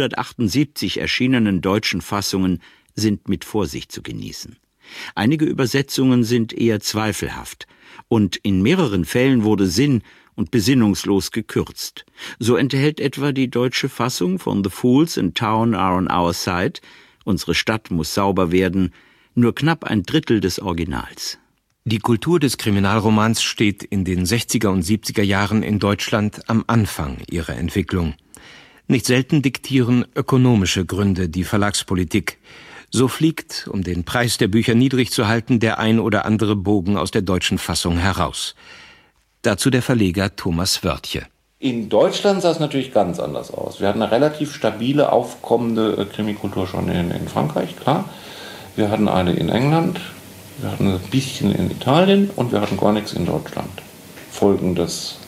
1978 erschienenen deutschen Fassungen sind mit Vorsicht zu genießen. Einige Übersetzungen sind eher zweifelhaft und in mehreren Fällen wurde sinn- und besinnungslos gekürzt. So enthält etwa die deutsche Fassung von The Fools in Town Are on Our Side, Unsere Stadt muss sauber werden, nur knapp 1/3 des Originals. Die Kultur des Kriminalromans steht in den 60er und 70er Jahren in Deutschland am Anfang ihrer Entwicklung. Nicht selten diktieren ökonomische Gründe die Verlagspolitik. So fliegt, um den Preis der Bücher niedrig zu halten, der ein oder andere Bogen aus der deutschen Fassung heraus. Dazu der Verleger Thomas Wörtje. In Deutschland sah es natürlich ganz anders aus. Wir hatten eine relativ stabile, aufkommende Krimikultur schon in Frankreich, klar. Wir hatten eine in England, wir hatten ein bisschen in Italien und wir hatten gar nichts in Deutschland. Folgen des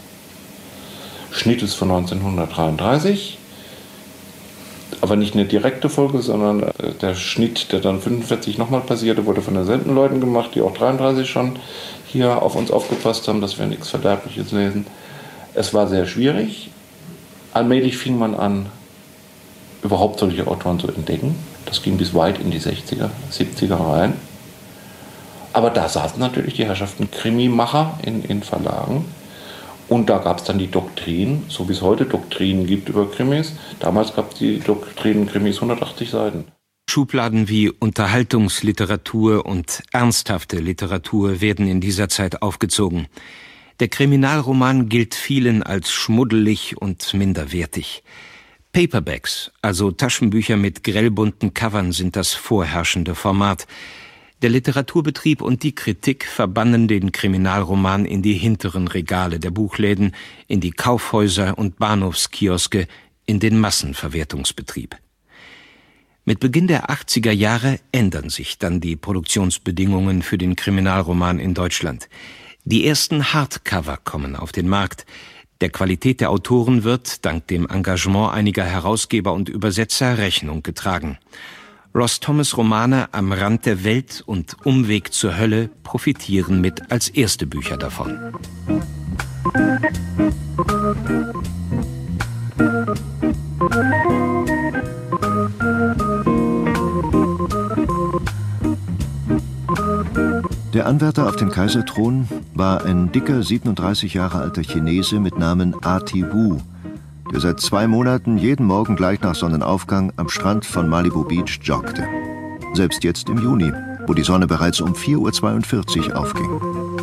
Schnittes von 1933. Aber nicht eine direkte Folge, sondern der Schnitt, der dann 45 nochmal passierte, wurde von derselben Leuten gemacht, die auch 33 schon hier auf uns aufgepasst haben, dass wir nichts Verderbliches lesen. Es war sehr schwierig. Allmählich fing man an, überhaupt solche Autoren zu entdecken. Das ging bis weit in die 60er, 70er rein. Aber da saßen natürlich die Herrschaften Krimimacher in Verlagen. Und da gab es dann die Doktrin, so wie es heute Doktrinen gibt über Krimis. Damals gab es die Doktrinen Krimis 180 Seiten. Schubladen wie Unterhaltungsliteratur und ernsthafte Literatur werden in dieser Zeit aufgezogen. Der Kriminalroman gilt vielen als schmuddelig und minderwertig. Paperbacks, also Taschenbücher mit grellbunten Covern, sind das vorherrschende Format. Der Literaturbetrieb und die Kritik verbannen den Kriminalroman in die hinteren Regale der Buchläden, in die Kaufhäuser und Bahnhofskioske, in den Massenverwertungsbetrieb. Mit Beginn der 80er Jahre ändern sich dann die Produktionsbedingungen für den Kriminalroman in Deutschland. Die ersten Hardcover kommen auf den Markt. Der Qualität der Autoren wird, dank dem Engagement einiger Herausgeber und Übersetzer, Rechnung getragen. Ross Thomas' Romane Am Rand der Welt und Umweg zur Hölle profitieren mit als erste Bücher davon. Der Anwärter auf den Kaiserthron war ein dicker, 37 Jahre alter Chinese mit Namen Artie Wu, der seit 2 Monaten jeden Morgen gleich nach Sonnenaufgang am Strand von Malibu Beach joggte. Selbst jetzt im Juni, wo die Sonne bereits um 4:42 Uhr aufging.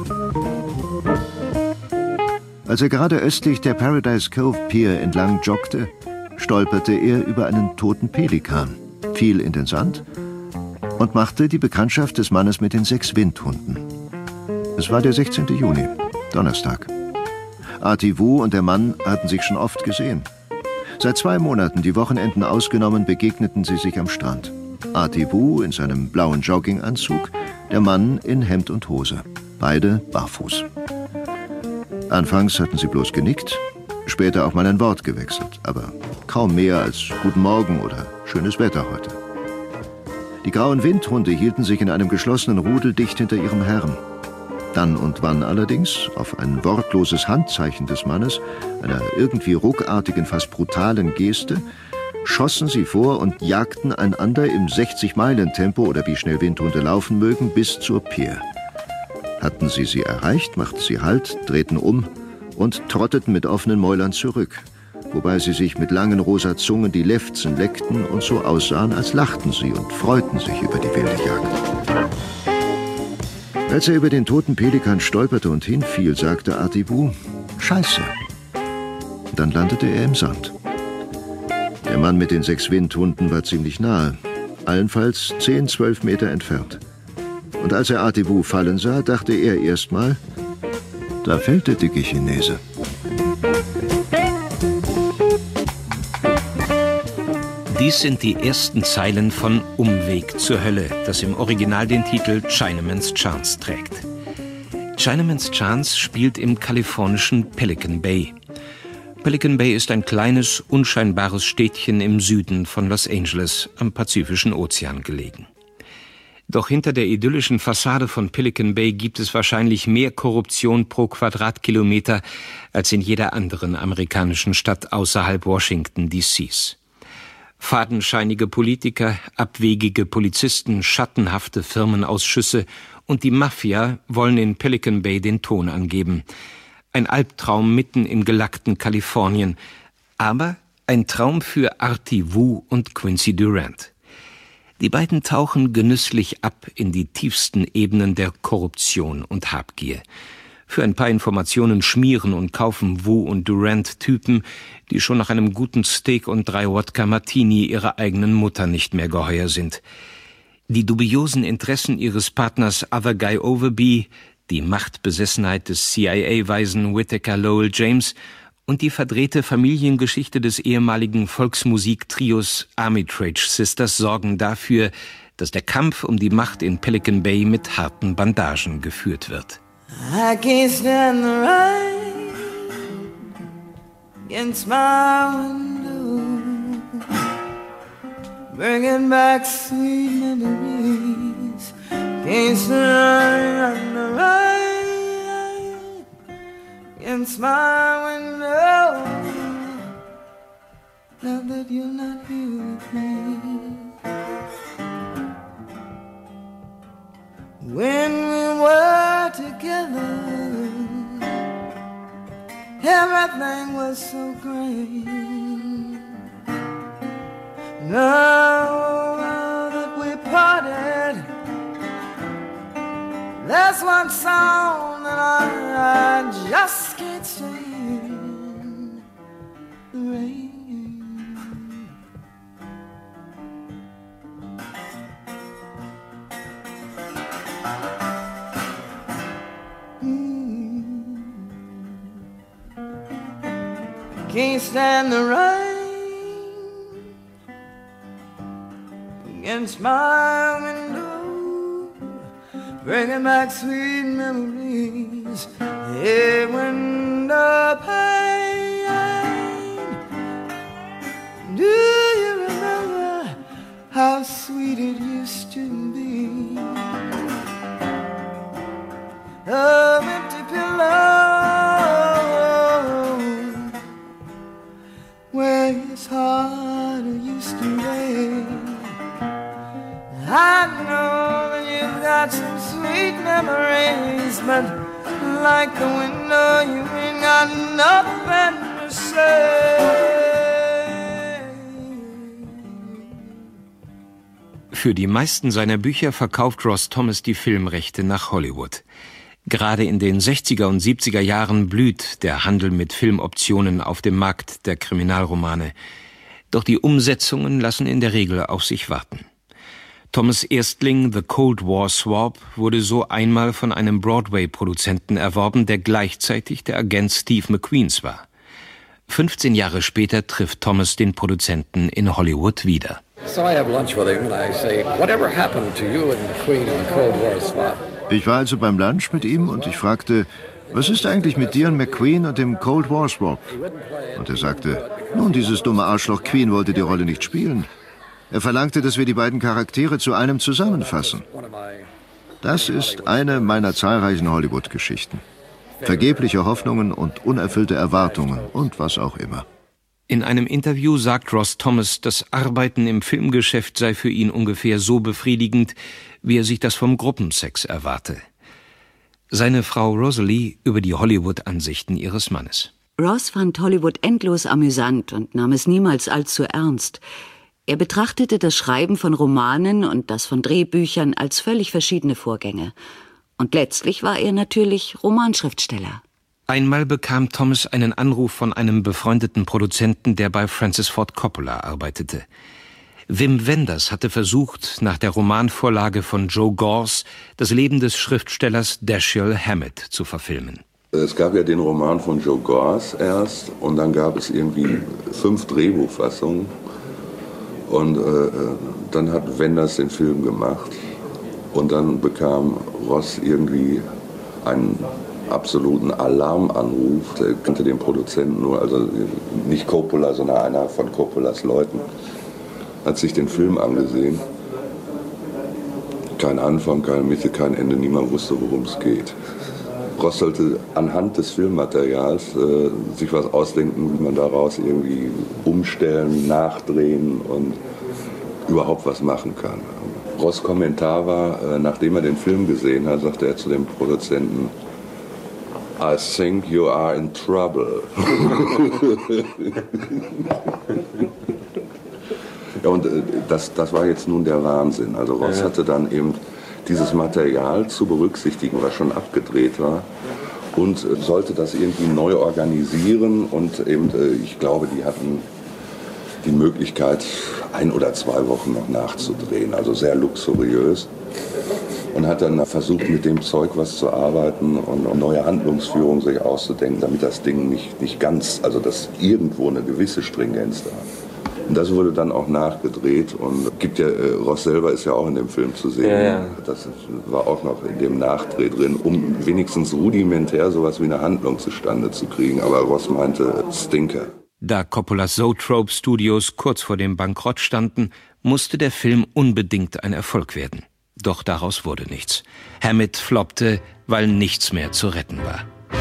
Als er gerade östlich der Paradise Cove Pier entlang joggte, stolperte er über einen toten Pelikan, fiel in den Sand und machte die Bekanntschaft des Mannes mit den 6 Windhunden. Es war der 16. Juni, Donnerstag. Artie Wu und der Mann hatten sich schon oft gesehen. Seit 2 Monaten, die Wochenenden ausgenommen, begegneten sie sich am Strand. Artie Wu in seinem blauen Jogginganzug, der Mann in Hemd und Hose. Beide barfuß. Anfangs hatten sie bloß genickt, später auch mal ein Wort gewechselt, aber kaum mehr als Guten Morgen oder schönes Wetter heute. Die grauen Windhunde hielten sich in einem geschlossenen Rudel dicht hinter ihrem Herrn. Dann und wann allerdings, auf ein wortloses Handzeichen des Mannes, einer irgendwie ruckartigen, fast brutalen Geste, schossen sie vor und jagten einander im 60-Meilen-Tempo oder wie schnell Windhunde laufen mögen, bis zur Pier. Hatten sie erreicht, machten sie Halt, drehten um und trotteten mit offenen Mäulern zurück, wobei sie sich mit langen rosa Zungen die Lefzen leckten und so aussahen, als lachten sie und freuten sich über die wilde Jagd. Als er über den toten Pelikan stolperte und hinfiel, sagte Artie Wu, »Scheiße!« Dann landete er im Sand. Der Mann mit den 6 Windhunden war ziemlich nahe, allenfalls 10-12 Meter entfernt. Und als er Artie Wu fallen sah, dachte er erstmal, da fällt der dicke Chinese. Dies sind die ersten Zeilen von Umweg zur Hölle, das im Original den Titel Chinaman's Chance trägt. Chinaman's Chance spielt im kalifornischen Pelican Bay. Pelican Bay ist ein kleines, unscheinbares Städtchen im Süden von Los Angeles am Pazifischen Ozean gelegen. Doch hinter der idyllischen Fassade von Pelican Bay gibt es wahrscheinlich mehr Korruption pro Quadratkilometer als in jeder anderen amerikanischen Stadt außerhalb Washington D.C.s. Fadenscheinige Politiker, abwegige Polizisten, schattenhafte Firmenausschüsse und die Mafia wollen in Pelican Bay den Ton angeben. Ein Albtraum mitten im gelackten Kalifornien, aber ein Traum für Artie Wu und Quincy Durant. Die beiden tauchen genüsslich ab in die tiefsten Ebenen der Korruption und Habgier. Für ein paar Informationen schmieren und kaufen Wu und Durant Typen, die schon nach einem guten Steak und 3 Wodka Martini ihrer eigenen Mutter nicht mehr geheuer sind. Die dubiosen Interessen ihres Partners Other Guy Overby, die Machtbesessenheit des CIA-Weisen Whittaker Lowell James und die verdrehte Familiengeschichte des ehemaligen Volksmusiktrios Armitage Sisters sorgen dafür, dass der Kampf um die Macht in Pelican Bay mit harten Bandagen geführt wird. I can't stand the rain against my window, bringing back sweet memories. Can't stand the rain against my window, now that you're not here with me. When we were together, everything was so great. Now that we parted, there's one song that I just can't stand. The rain. can't stand the rain against my window, bringing back sweet memories. Yeah, when the pain, do you remember how sweet it used to be? An empty pillow where his heart used to lay. I know that you've got some sweet memories, but like the window, you ain't got nothing to say. Für die meisten seiner Bücher verkauft Ross Thomas die Filmrechte nach Hollywood. Gerade in den 60er und 70er Jahren blüht der Handel mit Filmoptionen auf dem Markt der Kriminalromane. Doch die Umsetzungen lassen in der Regel auf sich warten. Thomas' Erstling The Cold War Swap wurde so einmal von einem Broadway-Produzenten erworben, der gleichzeitig der Agent Steve McQueens war. 15 Jahre später trifft Thomas den Produzenten in Hollywood wieder. So I have lunch with him and I say, whatever happened to you and McQueen in the Cold War Swap? Ich war also beim Lunch mit ihm und ich fragte, was ist eigentlich mit dir und McQueen und dem Cold War Swap? Und er sagte, nun, dieses dumme Arschloch Queen wollte die Rolle nicht spielen. Er verlangte, dass wir die beiden Charaktere zu einem zusammenfassen. Das ist eine meiner zahlreichen Hollywood-Geschichten. Vergebliche Hoffnungen und unerfüllte Erwartungen und was auch immer. In einem Interview sagt Ross Thomas, das Arbeiten im Filmgeschäft sei für ihn ungefähr so befriedigend, wie er sich das vom Gruppensex erwarte. Seine Frau Rosalie über die Hollywood-Ansichten ihres Mannes. Ross fand Hollywood endlos amüsant und nahm es niemals allzu ernst. Er betrachtete das Schreiben von Romanen und das von Drehbüchern als völlig verschiedene Vorgänge. Und letztlich war er natürlich Romanschriftsteller. Einmal bekam Thomas einen Anruf von einem befreundeten Produzenten, der bei Francis Ford Coppola arbeitete. Wim Wenders hatte versucht, nach der Romanvorlage von Joe Gosse das Leben des Schriftstellers Dashiell Hammett zu verfilmen. Es gab ja den Roman von Joe Gosse erst und dann gab es irgendwie 5 Drehbuchfassungen. Und dann hat Wenders den Film gemacht und dann bekam Ross irgendwie einen absoluten Alarmanruf. Er kannte den Produzenten nur, also nicht Coppola, sondern einer von Coppolas Leuten. Hat sich den Film angesehen. Kein Anfang, keine Mitte, kein Ende, niemand wusste, worum es geht. Ross sollte anhand des Filmmaterials sich was ausdenken, wie man daraus irgendwie umstellen, nachdrehen und überhaupt was machen kann. Ross' Kommentar war, nachdem er den Film gesehen hat, sagte er zu dem Produzenten, I think you are in trouble. Ja, und das war jetzt nun der Wahnsinn. Also Ross hatte dann eben dieses Material zu berücksichtigen, was schon abgedreht war, und sollte das irgendwie neu organisieren. Und eben, ich glaube, die hatten die Möglichkeit, 1 oder 2 Wochen noch nachzudrehen, also sehr luxuriös. Und hat dann versucht, mit dem Zeug was zu arbeiten und neue Handlungsführung sich auszudenken, damit das Ding nicht ganz, also dass irgendwo eine gewisse Stringenz da hat. Und das wurde dann auch nachgedreht und gibt ja, Ross selber ist ja auch in dem Film zu sehen. Ja. Das war auch noch in dem Nachdreh drin, um wenigstens rudimentär sowas wie eine Handlung zustande zu kriegen. Aber Ross meinte Stinker. Da Coppolas Zoetrope Studios kurz vor dem Bankrott standen, musste der Film unbedingt ein Erfolg werden. Doch daraus wurde nichts. Hammett floppte, weil nichts mehr zu retten war.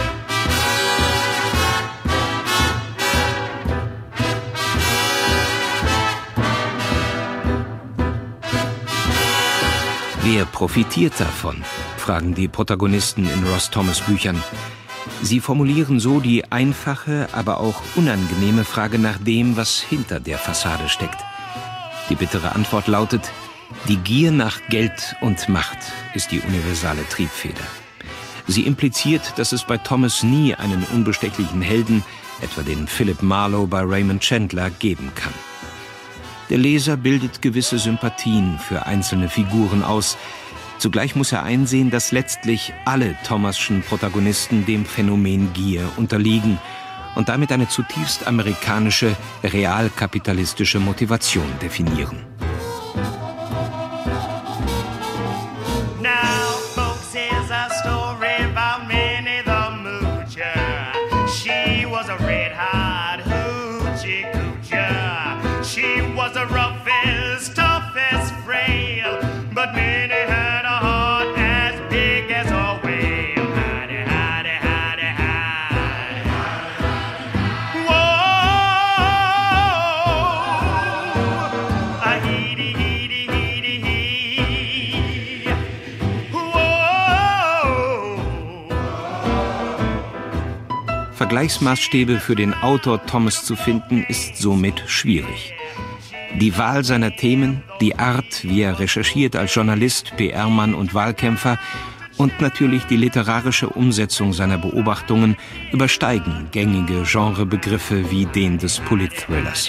Wer profitiert davon? Fragen die Protagonisten in Ross Thomas Büchern. Sie formulieren so die einfache, aber auch unangenehme Frage nach dem, was hinter der Fassade steckt. Die bittere Antwort lautet: Die Gier nach Geld und Macht ist die universale Triebfeder. Sie impliziert, dass es bei Thomas nie einen unbestechlichen Helden, etwa den Philip Marlowe bei Raymond Chandler, geben kann. Der Leser bildet gewisse Sympathien für einzelne Figuren aus. Zugleich muss er einsehen, dass letztlich alle Thomaschen Protagonisten dem Phänomen Gier unterliegen und damit eine zutiefst amerikanische, realkapitalistische Motivation definieren. Vergleichsmaßstäbe für den Autor Thomas zu finden, ist somit schwierig. Die Wahl seiner Themen, die Art, wie er recherchiert als Journalist, PR-Mann und Wahlkämpfer und natürlich die literarische Umsetzung seiner Beobachtungen übersteigen gängige Genrebegriffe wie den des Politthrillers.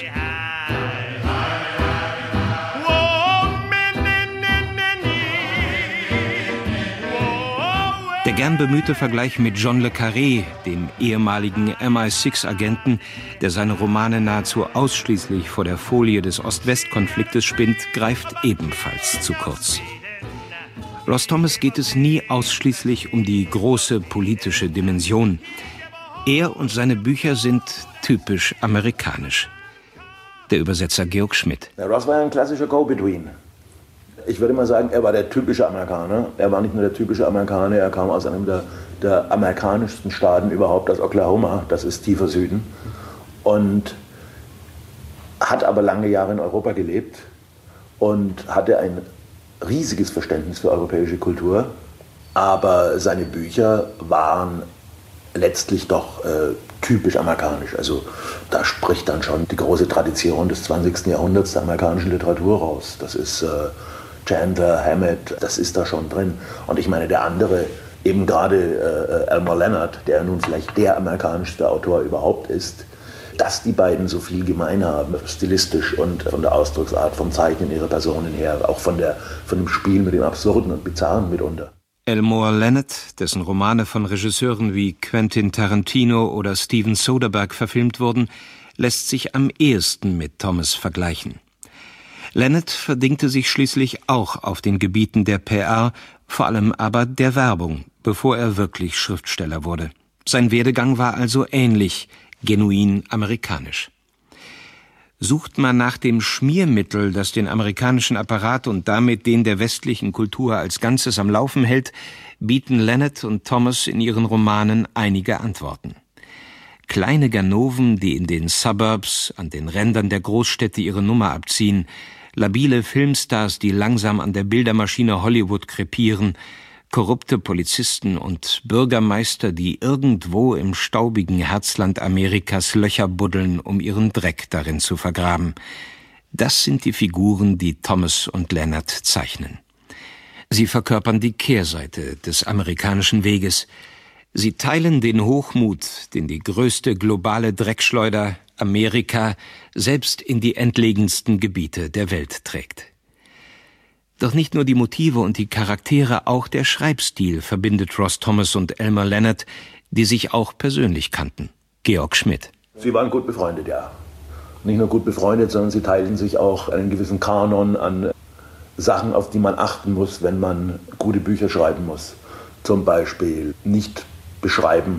Der gern bemühte Vergleich mit John le Carré, dem ehemaligen MI6-Agenten, der seine Romane nahezu ausschließlich vor der Folie des Ost-West-Konfliktes spinnt, greift ebenfalls zu kurz. Ross Thomas geht es nie ausschließlich um die große politische Dimension. Er und seine Bücher sind typisch amerikanisch. Der Übersetzer Georg Schmidt. Der Ross war ein klassischer Go-Between. Ich würde mal sagen, er war der typische Amerikaner. Er war nicht nur der typische Amerikaner, er kam aus einem der amerikanischsten Staaten überhaupt, aus Oklahoma, das ist tiefer Süden. Und hat aber lange Jahre in Europa gelebt und hatte ein riesiges Verständnis für europäische Kultur. Aber seine Bücher waren letztlich doch typisch amerikanisch. Also da spricht dann schon die große Tradition des 20. Jahrhunderts der amerikanischen Literatur raus. Das ist Chandler, Hammett, das ist da schon drin. Und ich meine, der andere, eben gerade Elmer Leonard, der nun vielleicht der amerikanischste Autor überhaupt ist, dass die beiden so viel gemein haben, stilistisch und von der Ausdrucksart, vom Zeichnen ihrer Personen her, auch von dem Spiel mit dem Absurden und Bizarren mitunter. Elmore Leonard, dessen Romane von Regisseuren wie Quentin Tarantino oder Steven Soderbergh verfilmt wurden, lässt sich am ehesten mit Thomas vergleichen. Leonard verdingte sich schließlich auch auf den Gebieten der PR, vor allem aber der Werbung, bevor er wirklich Schriftsteller wurde. Sein Werdegang war also ähnlich, genuin amerikanisch. Sucht man nach dem Schmiermittel, das den amerikanischen Apparat und damit den der westlichen Kultur als Ganzes am Laufen hält, bieten Leonard und Thomas in ihren Romanen einige Antworten. Kleine Ganoven, die in den Suburbs, an den Rändern der Großstädte ihre Nummer abziehen, labile Filmstars, die langsam an der Bildermaschine Hollywood krepieren, korrupte Polizisten und Bürgermeister, die irgendwo im staubigen Herzland Amerikas Löcher buddeln, um ihren Dreck darin zu vergraben. Das sind die Figuren, die Thomas und Leonard zeichnen. Sie verkörpern die Kehrseite des amerikanischen Weges. Sie teilen den Hochmut, den die größte globale Dreckschleuder Amerika selbst in die entlegensten Gebiete der Welt trägt. Doch nicht nur die Motive und die Charaktere, auch der Schreibstil verbindet Ross Thomas und Elmer Leonard, die sich auch persönlich kannten. Georg Schmidt. Sie waren gut befreundet, ja. Nicht nur gut befreundet, sondern sie teilten sich auch einen gewissen Kanon an Sachen, auf die man achten muss, wenn man gute Bücher schreiben muss. Zum Beispiel nicht beschreiben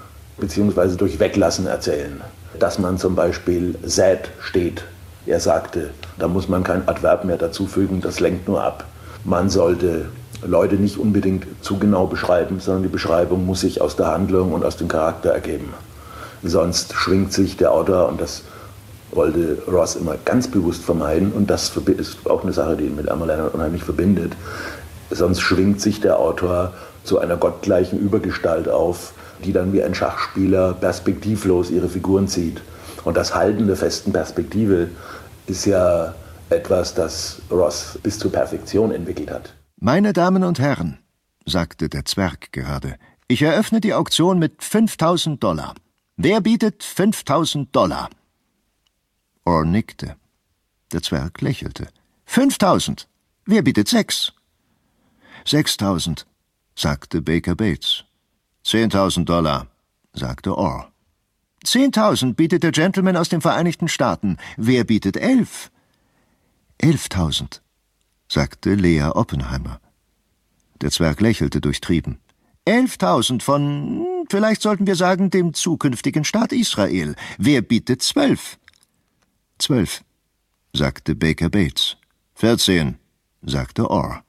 bzw. durch Weglassen erzählen. Dass man zum Beispiel sad steht. Er sagte, da muss man kein Adverb mehr dazufügen, das lenkt nur ab. Man sollte Leute nicht unbedingt zu genau beschreiben, sondern die Beschreibung muss sich aus der Handlung und aus dem Charakter ergeben. Sonst schwingt sich der Autor, und das wollte Ross immer ganz bewusst vermeiden, und das ist auch eine Sache, die ihn mit Elmer Leonard unheimlich verbindet, sonst schwingt sich der Autor zu einer gottgleichen Übergestalt auf, die dann wie ein Schachspieler perspektivlos ihre Figuren zieht. Und das Halten der festen Perspektive ist ja etwas, das Ross bis zur Perfektion entwickelt hat. Meine Damen und Herren, sagte der Zwerg gerade, ich eröffne die Auktion mit $5.000. Wer bietet $5.000? Orr nickte. Der Zwerg lächelte. 5.000. Wer bietet 6? 6.000, sagte Baker Bates. $10.000, sagte Orr. 10.000 bietet der Gentleman aus den Vereinigten Staaten. Wer bietet 11? 11.000, sagte Lea Oppenheimer. Der Zwerg lächelte durchtrieben. 11.000 von, vielleicht sollten wir sagen, dem zukünftigen Staat Israel. Wer bietet 12? 12, sagte Baker Bates. 14, sagte Orr.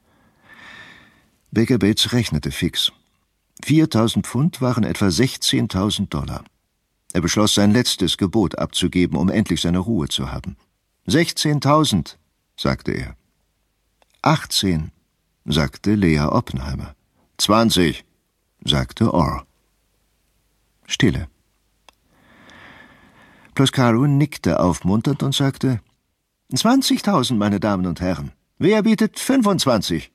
Baker Bates rechnete fix. 4.000 Pfund waren etwa 16.000 $. Er beschloss, sein letztes Gebot abzugeben, um endlich seine Ruhe zu haben. 16.000, sagte er. 18, sagte Lea Oppenheimer. 20, sagte Orr. Stille. Ploscaru nickte aufmunternd und sagte, 20.000, meine Damen und Herren. Wer bietet 25?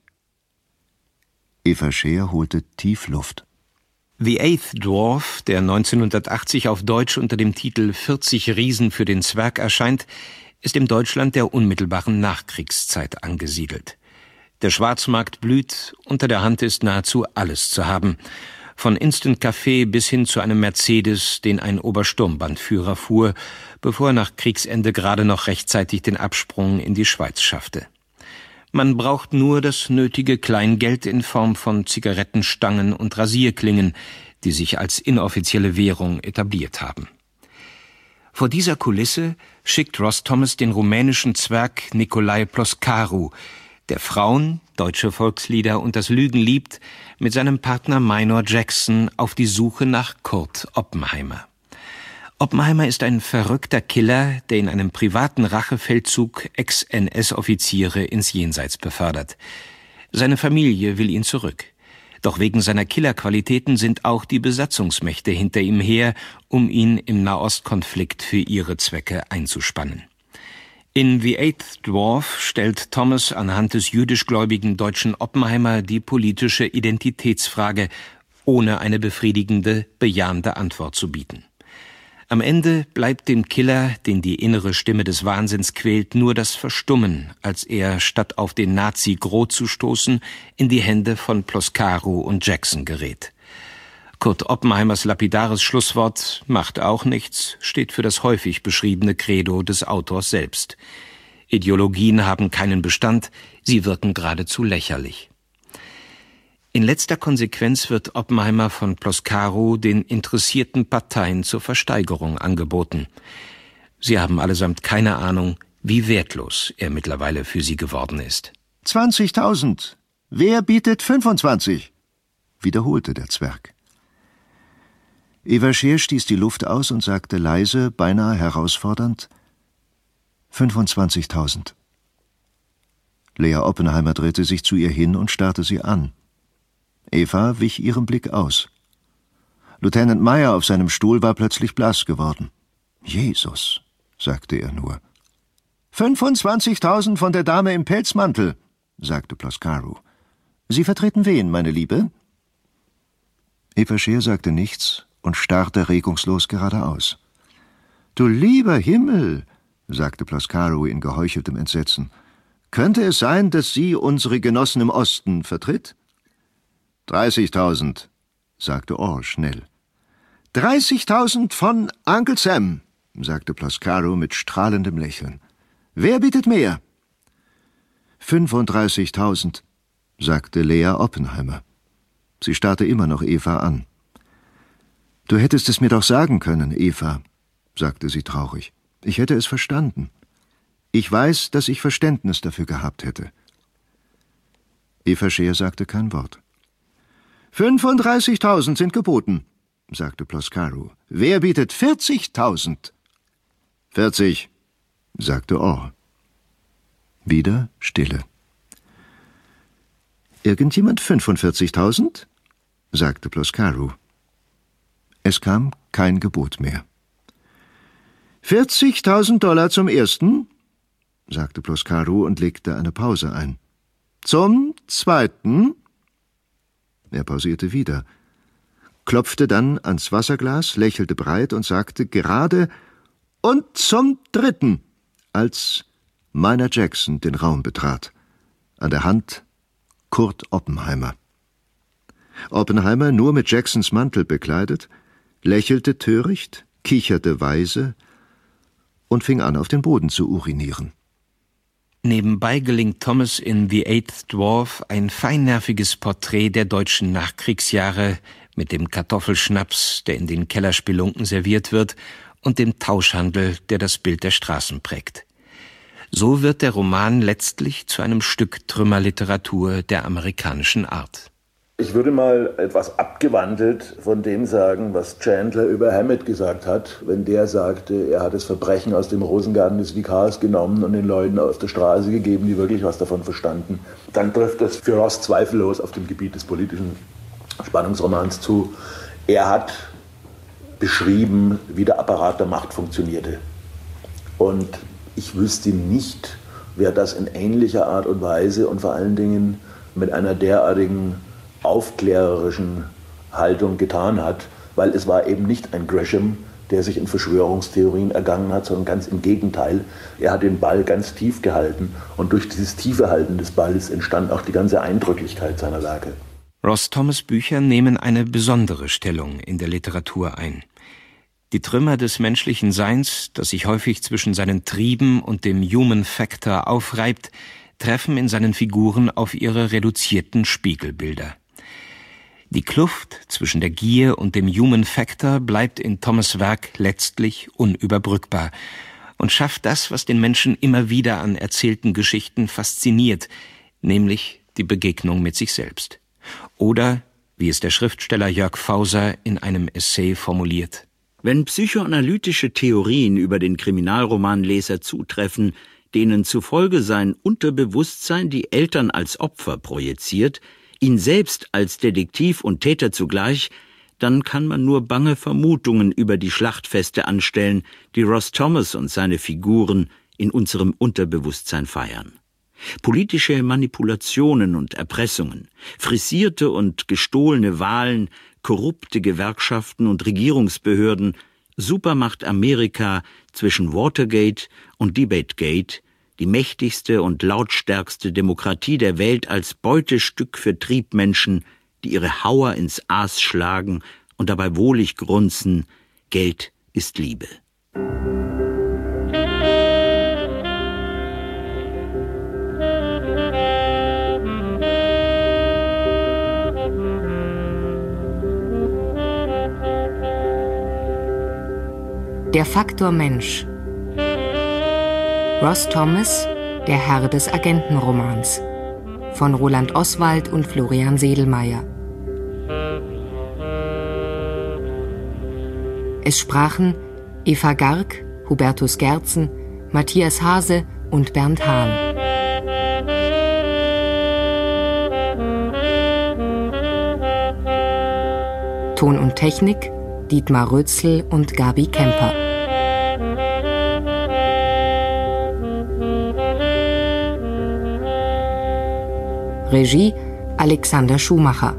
Eva Scheer holte tief Luft. The Eighth Dwarf, der 1980 auf Deutsch unter dem Titel 40 Riesen für den Zwerg erscheint, ist im Deutschland der unmittelbaren Nachkriegszeit angesiedelt. Der Schwarzmarkt blüht, unter der Hand ist nahezu alles zu haben. Von Instant-Kaffee bis hin zu einem Mercedes, den ein Obersturmbannführer fuhr, bevor er nach Kriegsende gerade noch rechtzeitig den Absprung in die Schweiz schaffte. Man braucht nur das nötige Kleingeld in Form von Zigarettenstangen und Rasierklingen, die sich als inoffizielle Währung etabliert haben. Vor dieser Kulisse schickt Ross Thomas den rumänischen Zwerg Nicolae Ploscaru, der Frauen, deutsche Volkslieder und das Lügen liebt, mit seinem Partner Minor Jackson auf die Suche nach Kurt Oppenheimer. Oppenheimer ist ein verrückter Killer, der in einem privaten Rachefeldzug Ex-NS-Offiziere ins Jenseits befördert. Seine Familie will ihn zurück. Doch wegen seiner Killerqualitäten sind auch die Besatzungsmächte hinter ihm her, um ihn im Nahostkonflikt für ihre Zwecke einzuspannen. In The Eighth Dwarf stellt Thomas anhand des jüdischgläubigen deutschen Oppenheimer die politische Identitätsfrage, ohne eine befriedigende, bejahende Antwort zu bieten. Am Ende bleibt dem Killer, den die innere Stimme des Wahnsinns quält, nur das Verstummen, als er, statt auf den Nazi Groth zu stoßen, in die Hände von Ploscaru und Jackson gerät. Kurt Oppenheimers lapidares Schlusswort »Macht auch nichts« steht für das häufig beschriebene Credo des Autors selbst. Ideologien haben keinen Bestand, sie wirken geradezu lächerlich. In letzter Konsequenz wird Oppenheimer von Ploscaru den interessierten Parteien zur Versteigerung angeboten. Sie haben allesamt keine Ahnung, wie wertlos er mittlerweile für sie geworden ist. 20.000. Wer bietet 25? Wiederholte der Zwerg. Eva Scheer stieß die Luft aus und sagte leise, beinahe herausfordernd, 25.000. Lea Oppenheimer drehte sich zu ihr hin und starrte sie an. Eva wich ihrem Blick aus. Lieutenant Meyer auf seinem Stuhl war plötzlich blass geworden. »Jesus«, sagte er nur. 25.000 von der Dame im Pelzmantel«, sagte Ploscaru. »Sie vertreten wen, meine Liebe?« Eva Scheer sagte nichts und starrte regungslos geradeaus. »Du lieber Himmel«, sagte Ploscaru in geheucheltem Entsetzen. »Könnte es sein, dass sie unsere Genossen im Osten vertritt?« 30.000, sagte Orr schnell. 30.000 von Uncle Sam, sagte Ploscaru mit strahlendem Lächeln. Wer bietet mehr? 35.000, sagte Lea Oppenheimer. Sie starrte immer noch Eva an. »Du hättest es mir doch sagen können, Eva«, sagte sie traurig. »Ich hätte es verstanden. Ich weiß, dass ich Verständnis dafür gehabt hätte.« Eva Scheer sagte kein Wort. 35.000 sind geboten, sagte Ploscaru. Wer bietet 40.000? 40, sagte Orr. Wieder Stille. Irgendjemand 45.000? sagte Ploscaru. Es kam kein Gebot mehr. 40.000 $ zum ersten, sagte Ploscaru und legte eine Pause ein. Zum zweiten. Er pausierte wieder, klopfte dann ans Wasserglas, lächelte breit und sagte gerade und zum dritten, als Minor Jackson den Raum betrat. An der Hand Kurt Oppenheimer. Oppenheimer, nur mit Jacksons Mantel bekleidet, lächelte töricht, kicherte weise und fing an, auf den Boden zu urinieren. Nebenbei gelingt Thomas in The Eighth Dwarf ein feinnerviges Porträt der deutschen Nachkriegsjahre mit dem Kartoffelschnaps, der in den Kellerspelunken serviert wird, und dem Tauschhandel, der das Bild der Straßen prägt. So wird der Roman letztlich zu einem Stück Trümmerliteratur der amerikanischen Art. Ich würde mal etwas abgewandelt von dem sagen, was Chandler über Hammett gesagt hat, wenn der sagte, er hat das Verbrechen aus dem Rosengarten des Vikars genommen und den Leuten auf der Straße gegeben, die wirklich was davon verstanden. Dann trifft das für Ross zweifellos auf dem Gebiet des politischen Spannungsromans zu. Er hat beschrieben, wie der Apparat der Macht funktionierte. Und ich wüsste nicht, wer das in ähnlicher Art und Weise und vor allen Dingen mit einer derartigen aufklärerischen Haltung getan hat, weil es war eben nicht ein Gresham, der sich in Verschwörungstheorien ergangen hat, sondern ganz im Gegenteil. Er hat den Ball ganz tief gehalten und durch dieses tiefe Halten des Balles entstand auch die ganze Eindrücklichkeit seiner Werke. Ross Thomas' Bücher nehmen eine besondere Stellung in der Literatur ein. Die Trümmer des menschlichen Seins, das sich häufig zwischen seinen Trieben und dem Human Factor aufreibt, treffen in seinen Figuren auf ihre reduzierten Spiegelbilder. Die Kluft zwischen der Gier und dem Human Factor bleibt in Thomas' Werk letztlich unüberbrückbar und schafft das, was den Menschen immer wieder an erzählten Geschichten fasziniert, nämlich die Begegnung mit sich selbst. Oder, wie es der Schriftsteller Jörg Fauser in einem Essay formuliert: Wenn psychoanalytische Theorien über den Kriminalromanleser zutreffen, denen zufolge sein Unterbewusstsein die Eltern als Opfer projiziert, ihn selbst als Detektiv und Täter zugleich, dann kann man nur bange Vermutungen über die Schlachtfeste anstellen, die Ross Thomas und seine Figuren in unserem Unterbewusstsein feiern. Politische Manipulationen und Erpressungen, frisierte und gestohlene Wahlen, korrupte Gewerkschaften und Regierungsbehörden, Supermacht Amerika zwischen Watergate und Debategate, die mächtigste und lautstärkste Demokratie der Welt als Beutestück für Triebmenschen, die ihre Hauer ins Aas schlagen und dabei wohlig grunzen: Geld ist Liebe. Der Faktor Mensch. Ross Thomas, der Herr des Agentenromans. Von Roland Oswalt und Florian Sedlmayr. Es sprachen Eva Garg, Hubertus Gerzen, Matthias Hase und Bernd Hahn. Ton und Technik Dietmar Rötzl und Gabi Kemper. Regie Alexander Schumacher.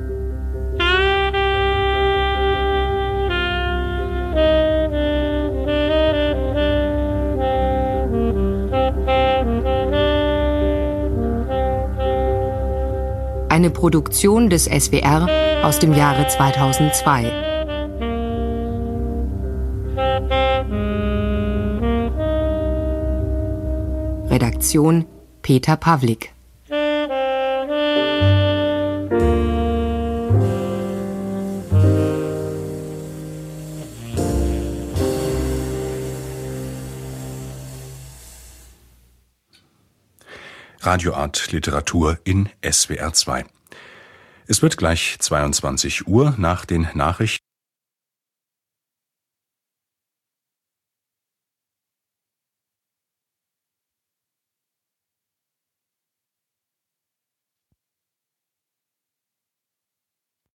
Eine Produktion des SWR aus dem Jahre 2002. Redaktion Peter Pawlik. Radioart Literatur in SWR 2. Es wird gleich 22 Uhr. Nach den Nachrichten